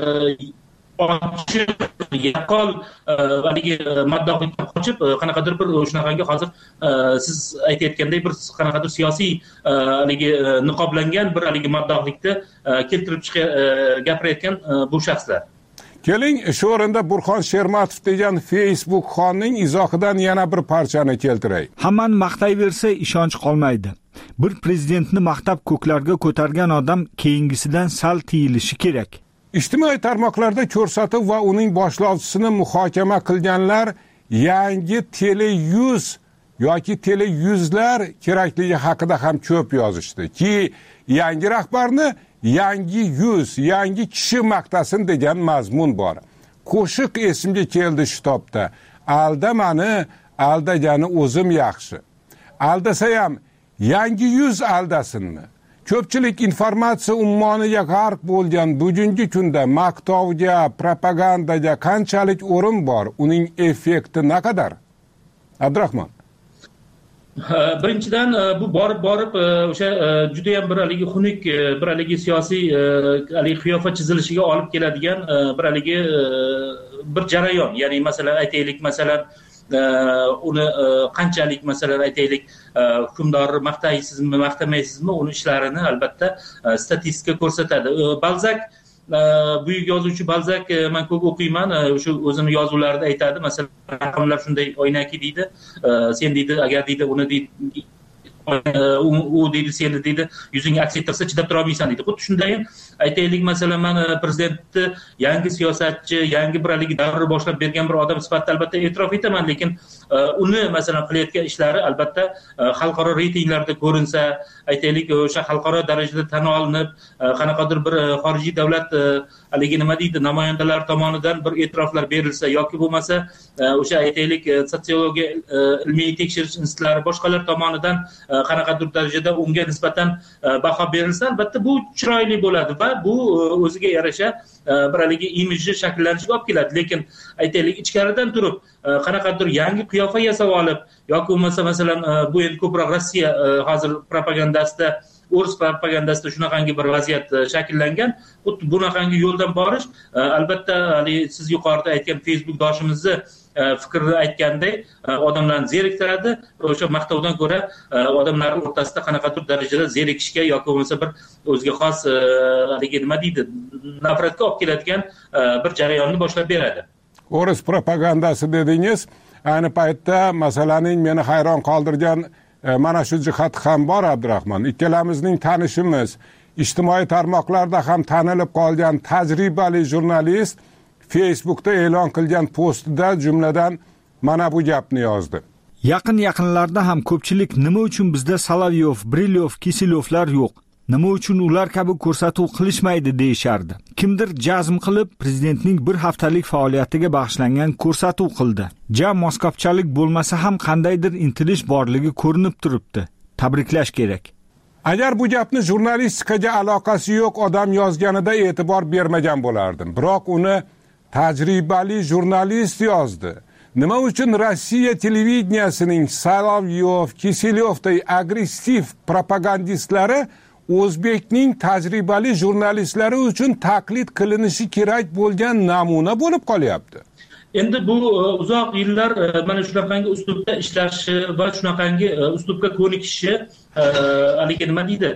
yaqqol haligi maddohlikdan qochib qanaqadir bir shunaqangi hozir siz aytayotgandek bir qanaqadir siyosiy haligi niqoblangan bir haligi maddohlikni keltirib gapirayotgan bu shaxslar. Keling, shu o'rinda Burxon Shermatov degan Facebook xonning izohidan yana bir parchani keltiray. Hammani maqtayversa ishonch qolmaydi. Bir prezidentni maqtab ko'klarga ko'targan odam keyingisidan sal tiyilishi kerak. Ijtimoiy tarmoqlarda ko'rsatuv va uning boshlovchisini muhokama qilganlar yangi Tele100 yoki Tele100lar kerakligi haqida ham ko'p yozishdi ki, yangi rahbarni yangi yuz, yangi kishi maqtasin degan mazmun bor. Qo'shiq esimga keldi shu topda. Aldamani, aldagani o'zim yaxshi. Aldasa ham yangi yuz aldasinmi? Ko'pchilik informatsiya ummoniga g'arq bo'lgan bugungi kunda maqtovga, propagandaga qanchalik o'rin bor? Uning effekti naqadar? Abdurahmon. Birinchidan bu borib o'sha juda ham bir haligi xunuk, bir haligi siyosiy haligi qiyofa chizilishiga olib keladigan bir haligi bir jarayon. Ya'ni masalan aytaylik, masalan uni qanchalik masalan aytaylik hukmdorni maqtaysizmi, maqtamaysizmi, uni ishlarini albatta statistika ko'rsatadi. Balzak, buyuk yozuvchi Balzak, men ko'p o'qiyman, o'sha o'zini yozuvlarida aytadi, masalan raqamlar shunday oynaki deydi, sen deydi agar deydi uni deydi u deydi seni deydi yuzingga aks ettirsa chidab tura olmaysan deydi. Xuddi shunday ham aytaylik, masalan men prezidentni yangi siyosatchi, yangi bir haligi davrni boshlab bergan bir odam sifatida albatta e'tirof etaman, lekin uni masalan qilayotgan ishlari albatta xalqaro reytinglarda ko'rinsa, aytaylik o'sha xalqaro darajada tan olinib, qanaqadir bir xorijiy davlat haligi nima deydi namoyandalari tomonidan bir e'tiroflar berilsa yoki bo'lmasa o'sha aytaylik sotsiologiya ilmiy tekshirish institutlari boshqalar tomonidan qanaqadir darajada unga nisbatan baho berilsa, albatta bu chiroyli bo'ladi va bu o'ziga yarasha bir haligi imijni shakllanishiga olib keladi. Lekin aytaylik, ichkaridan turib qanaqadir yangi qiyofa yasab olib yoki bo'lmasa masalan bu endi ko'proq Rossiya hozir propagandasida, o'rus propagandasida shunaqangi bir vaziyat shakllangan. Xuddi bunaqangi yo'ldan borish albatta siz yuqorida aytgan Facebookdoshimizni fikrni aytganday odamlarni zeriktiradi. O'sha maqtovdan ko'ra odamlar o'rtasida qanaqadir darajada zerikishga yoki bo'lmasa bir o'ziga xos haligi nima deydi, nafratga olib keladigan bir jarayonni boshlab beradi. O'rus propagandasi dedingiz, ayni paytda masalaning meni hayron qoldirgan mana shu jihati ham bor, Abdurahmon. Ikkalamizning tanishimiz, ijtimoiy tarmoqlarda ham tanilib qolgan tajribali jurnalist Facebookda e'lon qilgan postida jumladan mana bu gapni yozdi. Yaqinlarda ham ko'pchilik nima uchun bizda Solovyov, Brilyov, Kisilyovlar yo'q? Nima uchun ular kabi ko'rsatuv qilishmaydi deyishardi. Kimdir jazm qilib prezidentning bir haftalik faoliyatiga bag'ishlangan ko'rsatuv qildi. Moskvachalik bo'lmasa ham qandaydir intilish borligi ko'rinib turibdi. Tabriklash kerak. Agar bu gapni jurnalistikaga aloqasi yo'q odam yozganida e'tibor bermagan bo'lardim. Biroq uni tajribali jurnalist yozdi. Nima uchun Rossiya televideniyasining Solovyov, Kisilyovday agressiv propagandistlari o'zbekning tajribali jurnalistlari uchun taqlid qilinishi kerak bo'lgan namuna bo'lib qolyapti? Endi bu uzoq yillar mana shunaqangi uslubda ishlashi va shunaqangi uslubga ko'nikishi haligi nima deydi,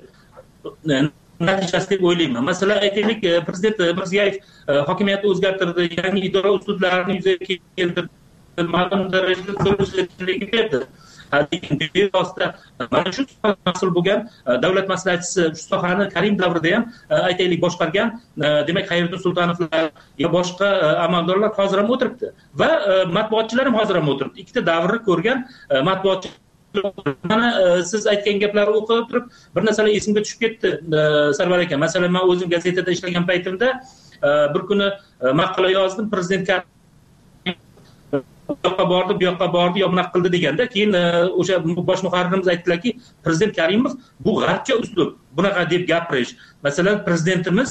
natijasi deb o'ylayman. Masalan, aytaylik, prezident Mirziyoyev hokimiyatni o'zgartirdi, yangi idora uslublarini yuzaga keltirdi, ma'lum darajada so'zlashchilik berdi. Lekin bevosita mana shu mas'ul bo'lgan davlat maslahatchisi shu sohani Karim davrida ham aytaylik boshqargan, demak Xayriddin Sultonovlar yo boshqa amaldorlar hozir ham o'tiribdi va matbuotchilar ham hozir ham o'tiribdi. Ikkita davrni ko'rgan matbuotchi. Mana siz aytgan gaplarni o'qib turib bir narsalar esimga tushib ketdi, Sarvar aka. Masalan, men o'zim gazetada ishlagan paytimda bir kuni maqola yozdim, prezidentga bu yoqqa bordi, yo bunaqa qildi deganda, keyin o'sha bosh muharririmiz aytdilarki, prezident Karimov bu g'arbcha uslub, bunaqa deb gapirish. Masalan, prezidentimiz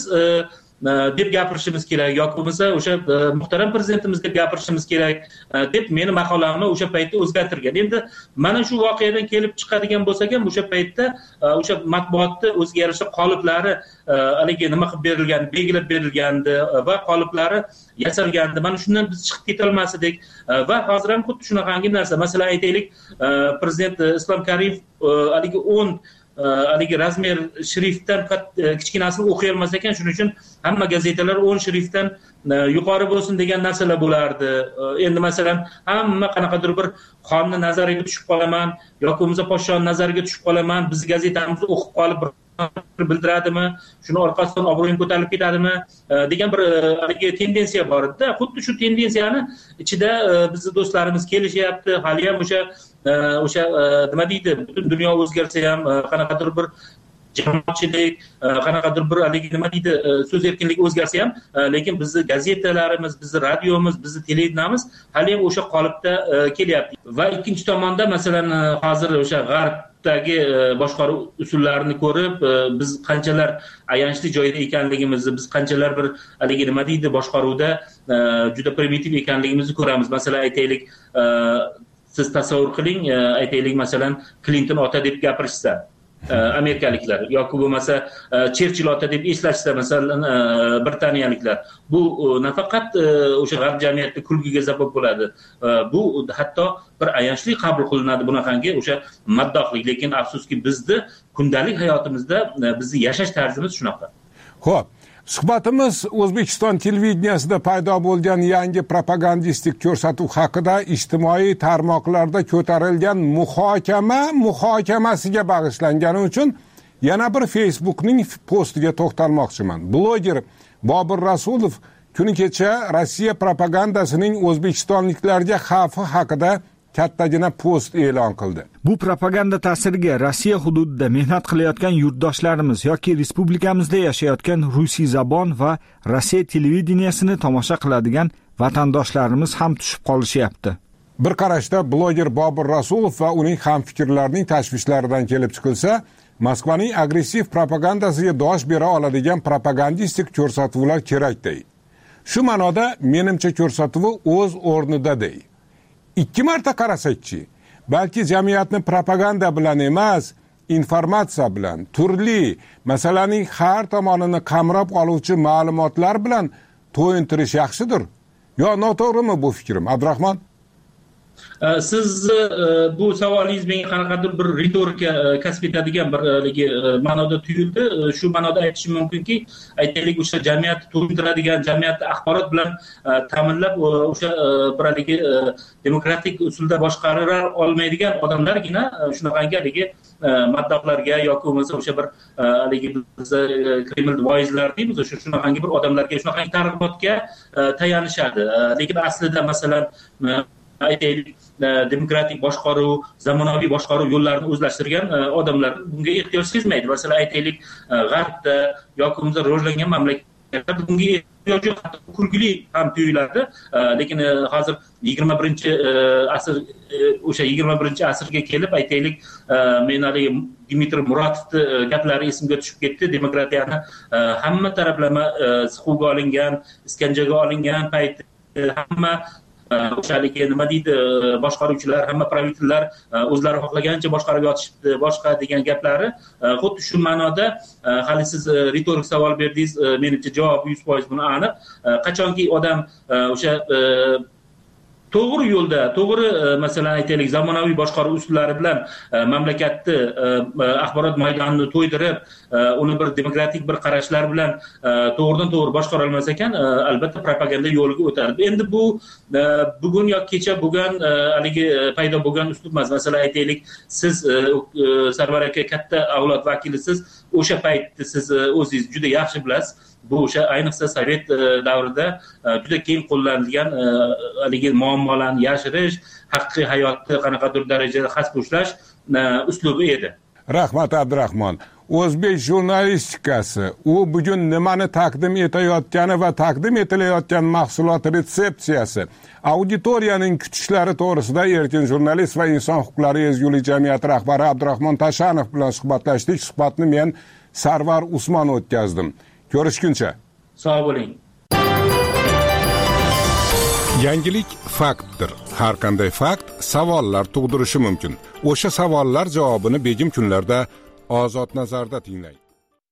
deb gapirishimiz kerak yoki bo'lmasa o'sha muhtaram prezidentimiz deb gapirishimiz kerak deb meni maqolamni o'sha paytda o'zgartirgan. Endi mana shu voqeadan kelib chiqadigan bo'lsak ham o'sha paytda o'sha matbuotda o'ziga yarasha qoliplari haligi nima qilib berilgan, belgilab berilgandi va qoliplari yasalgandi. Mana shundan biz chiqib keta olmas edik va hozir ham xuddi shunaqangi narsa. Masalan, aytaylik, prezident Islom Karimov haligi 10 haligi razmer shriftdan kichkinasini o'qiy olmas ekan, shuning uchun hamma gazetalar 10 shriftdan yuqori bo'lsin degan narsalar bo'lardi. Endi masalan, hamma qanaqadir bir xonni nazariga tushib qolaman yoki bo'lmasa podshoni nazariga tushib qolaman, biz gazetamizni o'qib qolib bildiradimi, shuni orqasidan obro'yim ko'tarilib ketadimi degan bir haligi tendensiya bor edi. Xuddi shu tendensiyani ichida bizning do'stlarimiz kelishyapti. Hali ham o'sha nima deydi, butun dunyo o'zgarsa ham qanaqadir bir jamoatchilik, qanaqadir bir haligi nima deydi, so'z erkinligi o'zgarsa ham, lekin bizning gazetalarimiz, bizning radiomiz, bizning televideniyamiz hali ham o'sha qolipda kelyapti. Va ikkinchi tomonda masalan hozir o'sha g'arbdagi boshqaruv usullarini ko'rib, biz qanchalar ayanchli joyda ekanligimizni, biz qanchalar bir haligi nima deydi, boshqaruvda juda primitiv ekanligimizni ko'ramiz. Masalan, aytaylik, siz tasavvur qiling, aytaylik masalan Clinton ota deb gapirishsa amerikaliklar yoki bo'lmasa Cherchill ota deb eslashsa masalan britaniyaliklar, bu nafaqat o'sha g'arb jamiyatida kulgiga sabab bo'ladi, bu hatto bir ayanchli qabul qilinadi bunaqangi o'sha maddohlik. Lekin afsuski bizni kundalik hayotimizda bizni yashash tarzimiz shunaqa. Xo'p, suhbatimiz O'zbekiston televideniyasida paydo bo'lgan yangi propagandistik ko'rsatuv haqida ijtimoiy tarmoqlarda ko'tarilgan muhokamasiga bag'ishlangani uchun yana bir Facebookning postiga to'xtalmoqchiman. Bloger Bobur Rasulov kuni kecha Rossiya propagandasining o'zbekistonliklarga xavfi haqida kattagina post e'lon qildi. Bu propaganda ta'siriga Rossiya hududida mehnat qilayotgan yurtdoshlarimiz yoki respublikamizda yashayotgan rusiy zabon va Rossiya televideniyasini tomosha qiladigan vatandoshlarimiz ham tushib qolishyapti. Bir qarashda bloger Bobur Rasulov va uning hamfikrlarining tashvishlaridan kelib chiqilsa, Moskvaning agressiv propagandasiga dosh bera oladigan propagandistik ko'rsatuvlar kerak deydi. Shu ma'noda menimcha ko'rsatuvi o'z o'rnida deydi. 2 marta qarasakchi, balki jamiyatni propaganda bilan emas, informatsiya bilan, turli masalaning har tomonini qamrab oluvchi ma'lumotlar bilan to'yintirish yaxshidir. Yo, noto'g'rimi bu fikrim, Abdurahmon? Siz bu savolingiz menga qanaqadir bir ritorika kasb etadigan bir ma'noda tuyuldi. Shu ma'noda aytishim mumkinki, aytaylik o'sha jamiyatni to'yintiradigan, jamiyatni axborot bilan ta'minlab o'sha bir demokratik usulda boshqara olmaydigan odamlargina shunaqangi maddohlarga yoki bo'lmasa o'sha bir biz Kreml voizlar deymiz, o'sha shunaqangi bir odamlarga, shunaqangi targ'ibotga tayanishadi. Lekin aslida masalan aytaylik demokratik boshqaruv, zamonaviy boshqaruv yo'llarini o'zlashtirgan odamlar bunga ehtiyoj sezmaydi. Masalan, aytaylik G'arbda yoki o'zimizda rivojlangan mamlakatlarda bunga ehtiyoj yo'q, hatto kulgili ham tuyuladi. Lekin hozir 21-asr o'sha 21-asrga kelib aytaylik, men Dmitriy Muratovning gaplari esimga tushib ketdi. Demokratiyani hamma taraflama siquvga olingan, iskanjaga olingan payt hamma o'shaligi nima deydi, boshqaruvchilar, hamma pravitellar o'zlari xohlagancha boshqarib yotishibdi, boshqa degan gaplari xuddi shu ma'noda. Hali siz ritorik savol berdingiz, menimcha javob 100% buni aniq. Qachonki odam o'sha to'g'ri yo'lda, to'g'ri masalan aytaylik zamonaviy boshqaruv usullari bilan mamlakatni axborot maydonini to'ydirib, uni bir demokratik bir qarashlar bilan to'g'ridan to'g'ri boshqara olmas ekan, albatta propaganda yo'liga o'tadi. Endi bu bugun yoki kecha bo'lgan haligi paydo bo'lgan uslub emas. Masalan aytaylik, siz Sarvar aka katta avlod vakilisiz, o'sha paytni siz o'zingiz juda yaxshi bilasiz. Bu o'sha ayniqsa Sovet davrida juda keng qo'llanilgan haligi muammolarni yashirish, haqiqiy hayotni qanaqadir darajada xasp ushlash uslubi edi. Rahmat Abdurahmon. O'zbek jurnalistikasi u bugun nimani taqdim etayotgani va taqdim etilayotgan mahsulot retsepsiyasi, auditoriyaning kutishlari to'g'risida Erkin jurnalist va inson huquqlari ezgulik jamiyati rahbari Abdurahmon Tashanov bilan suhbatlashdik. Suhbatni men Sarvar Usmon o'tkazdim. Ko'rishguncha. Sog' bo'ling. Yangilik faktdir. Har qanday fakt savollar tug'dirishi mumkin. O'sha savollar javobini begim kunlarda Ozod nazarda tinglang.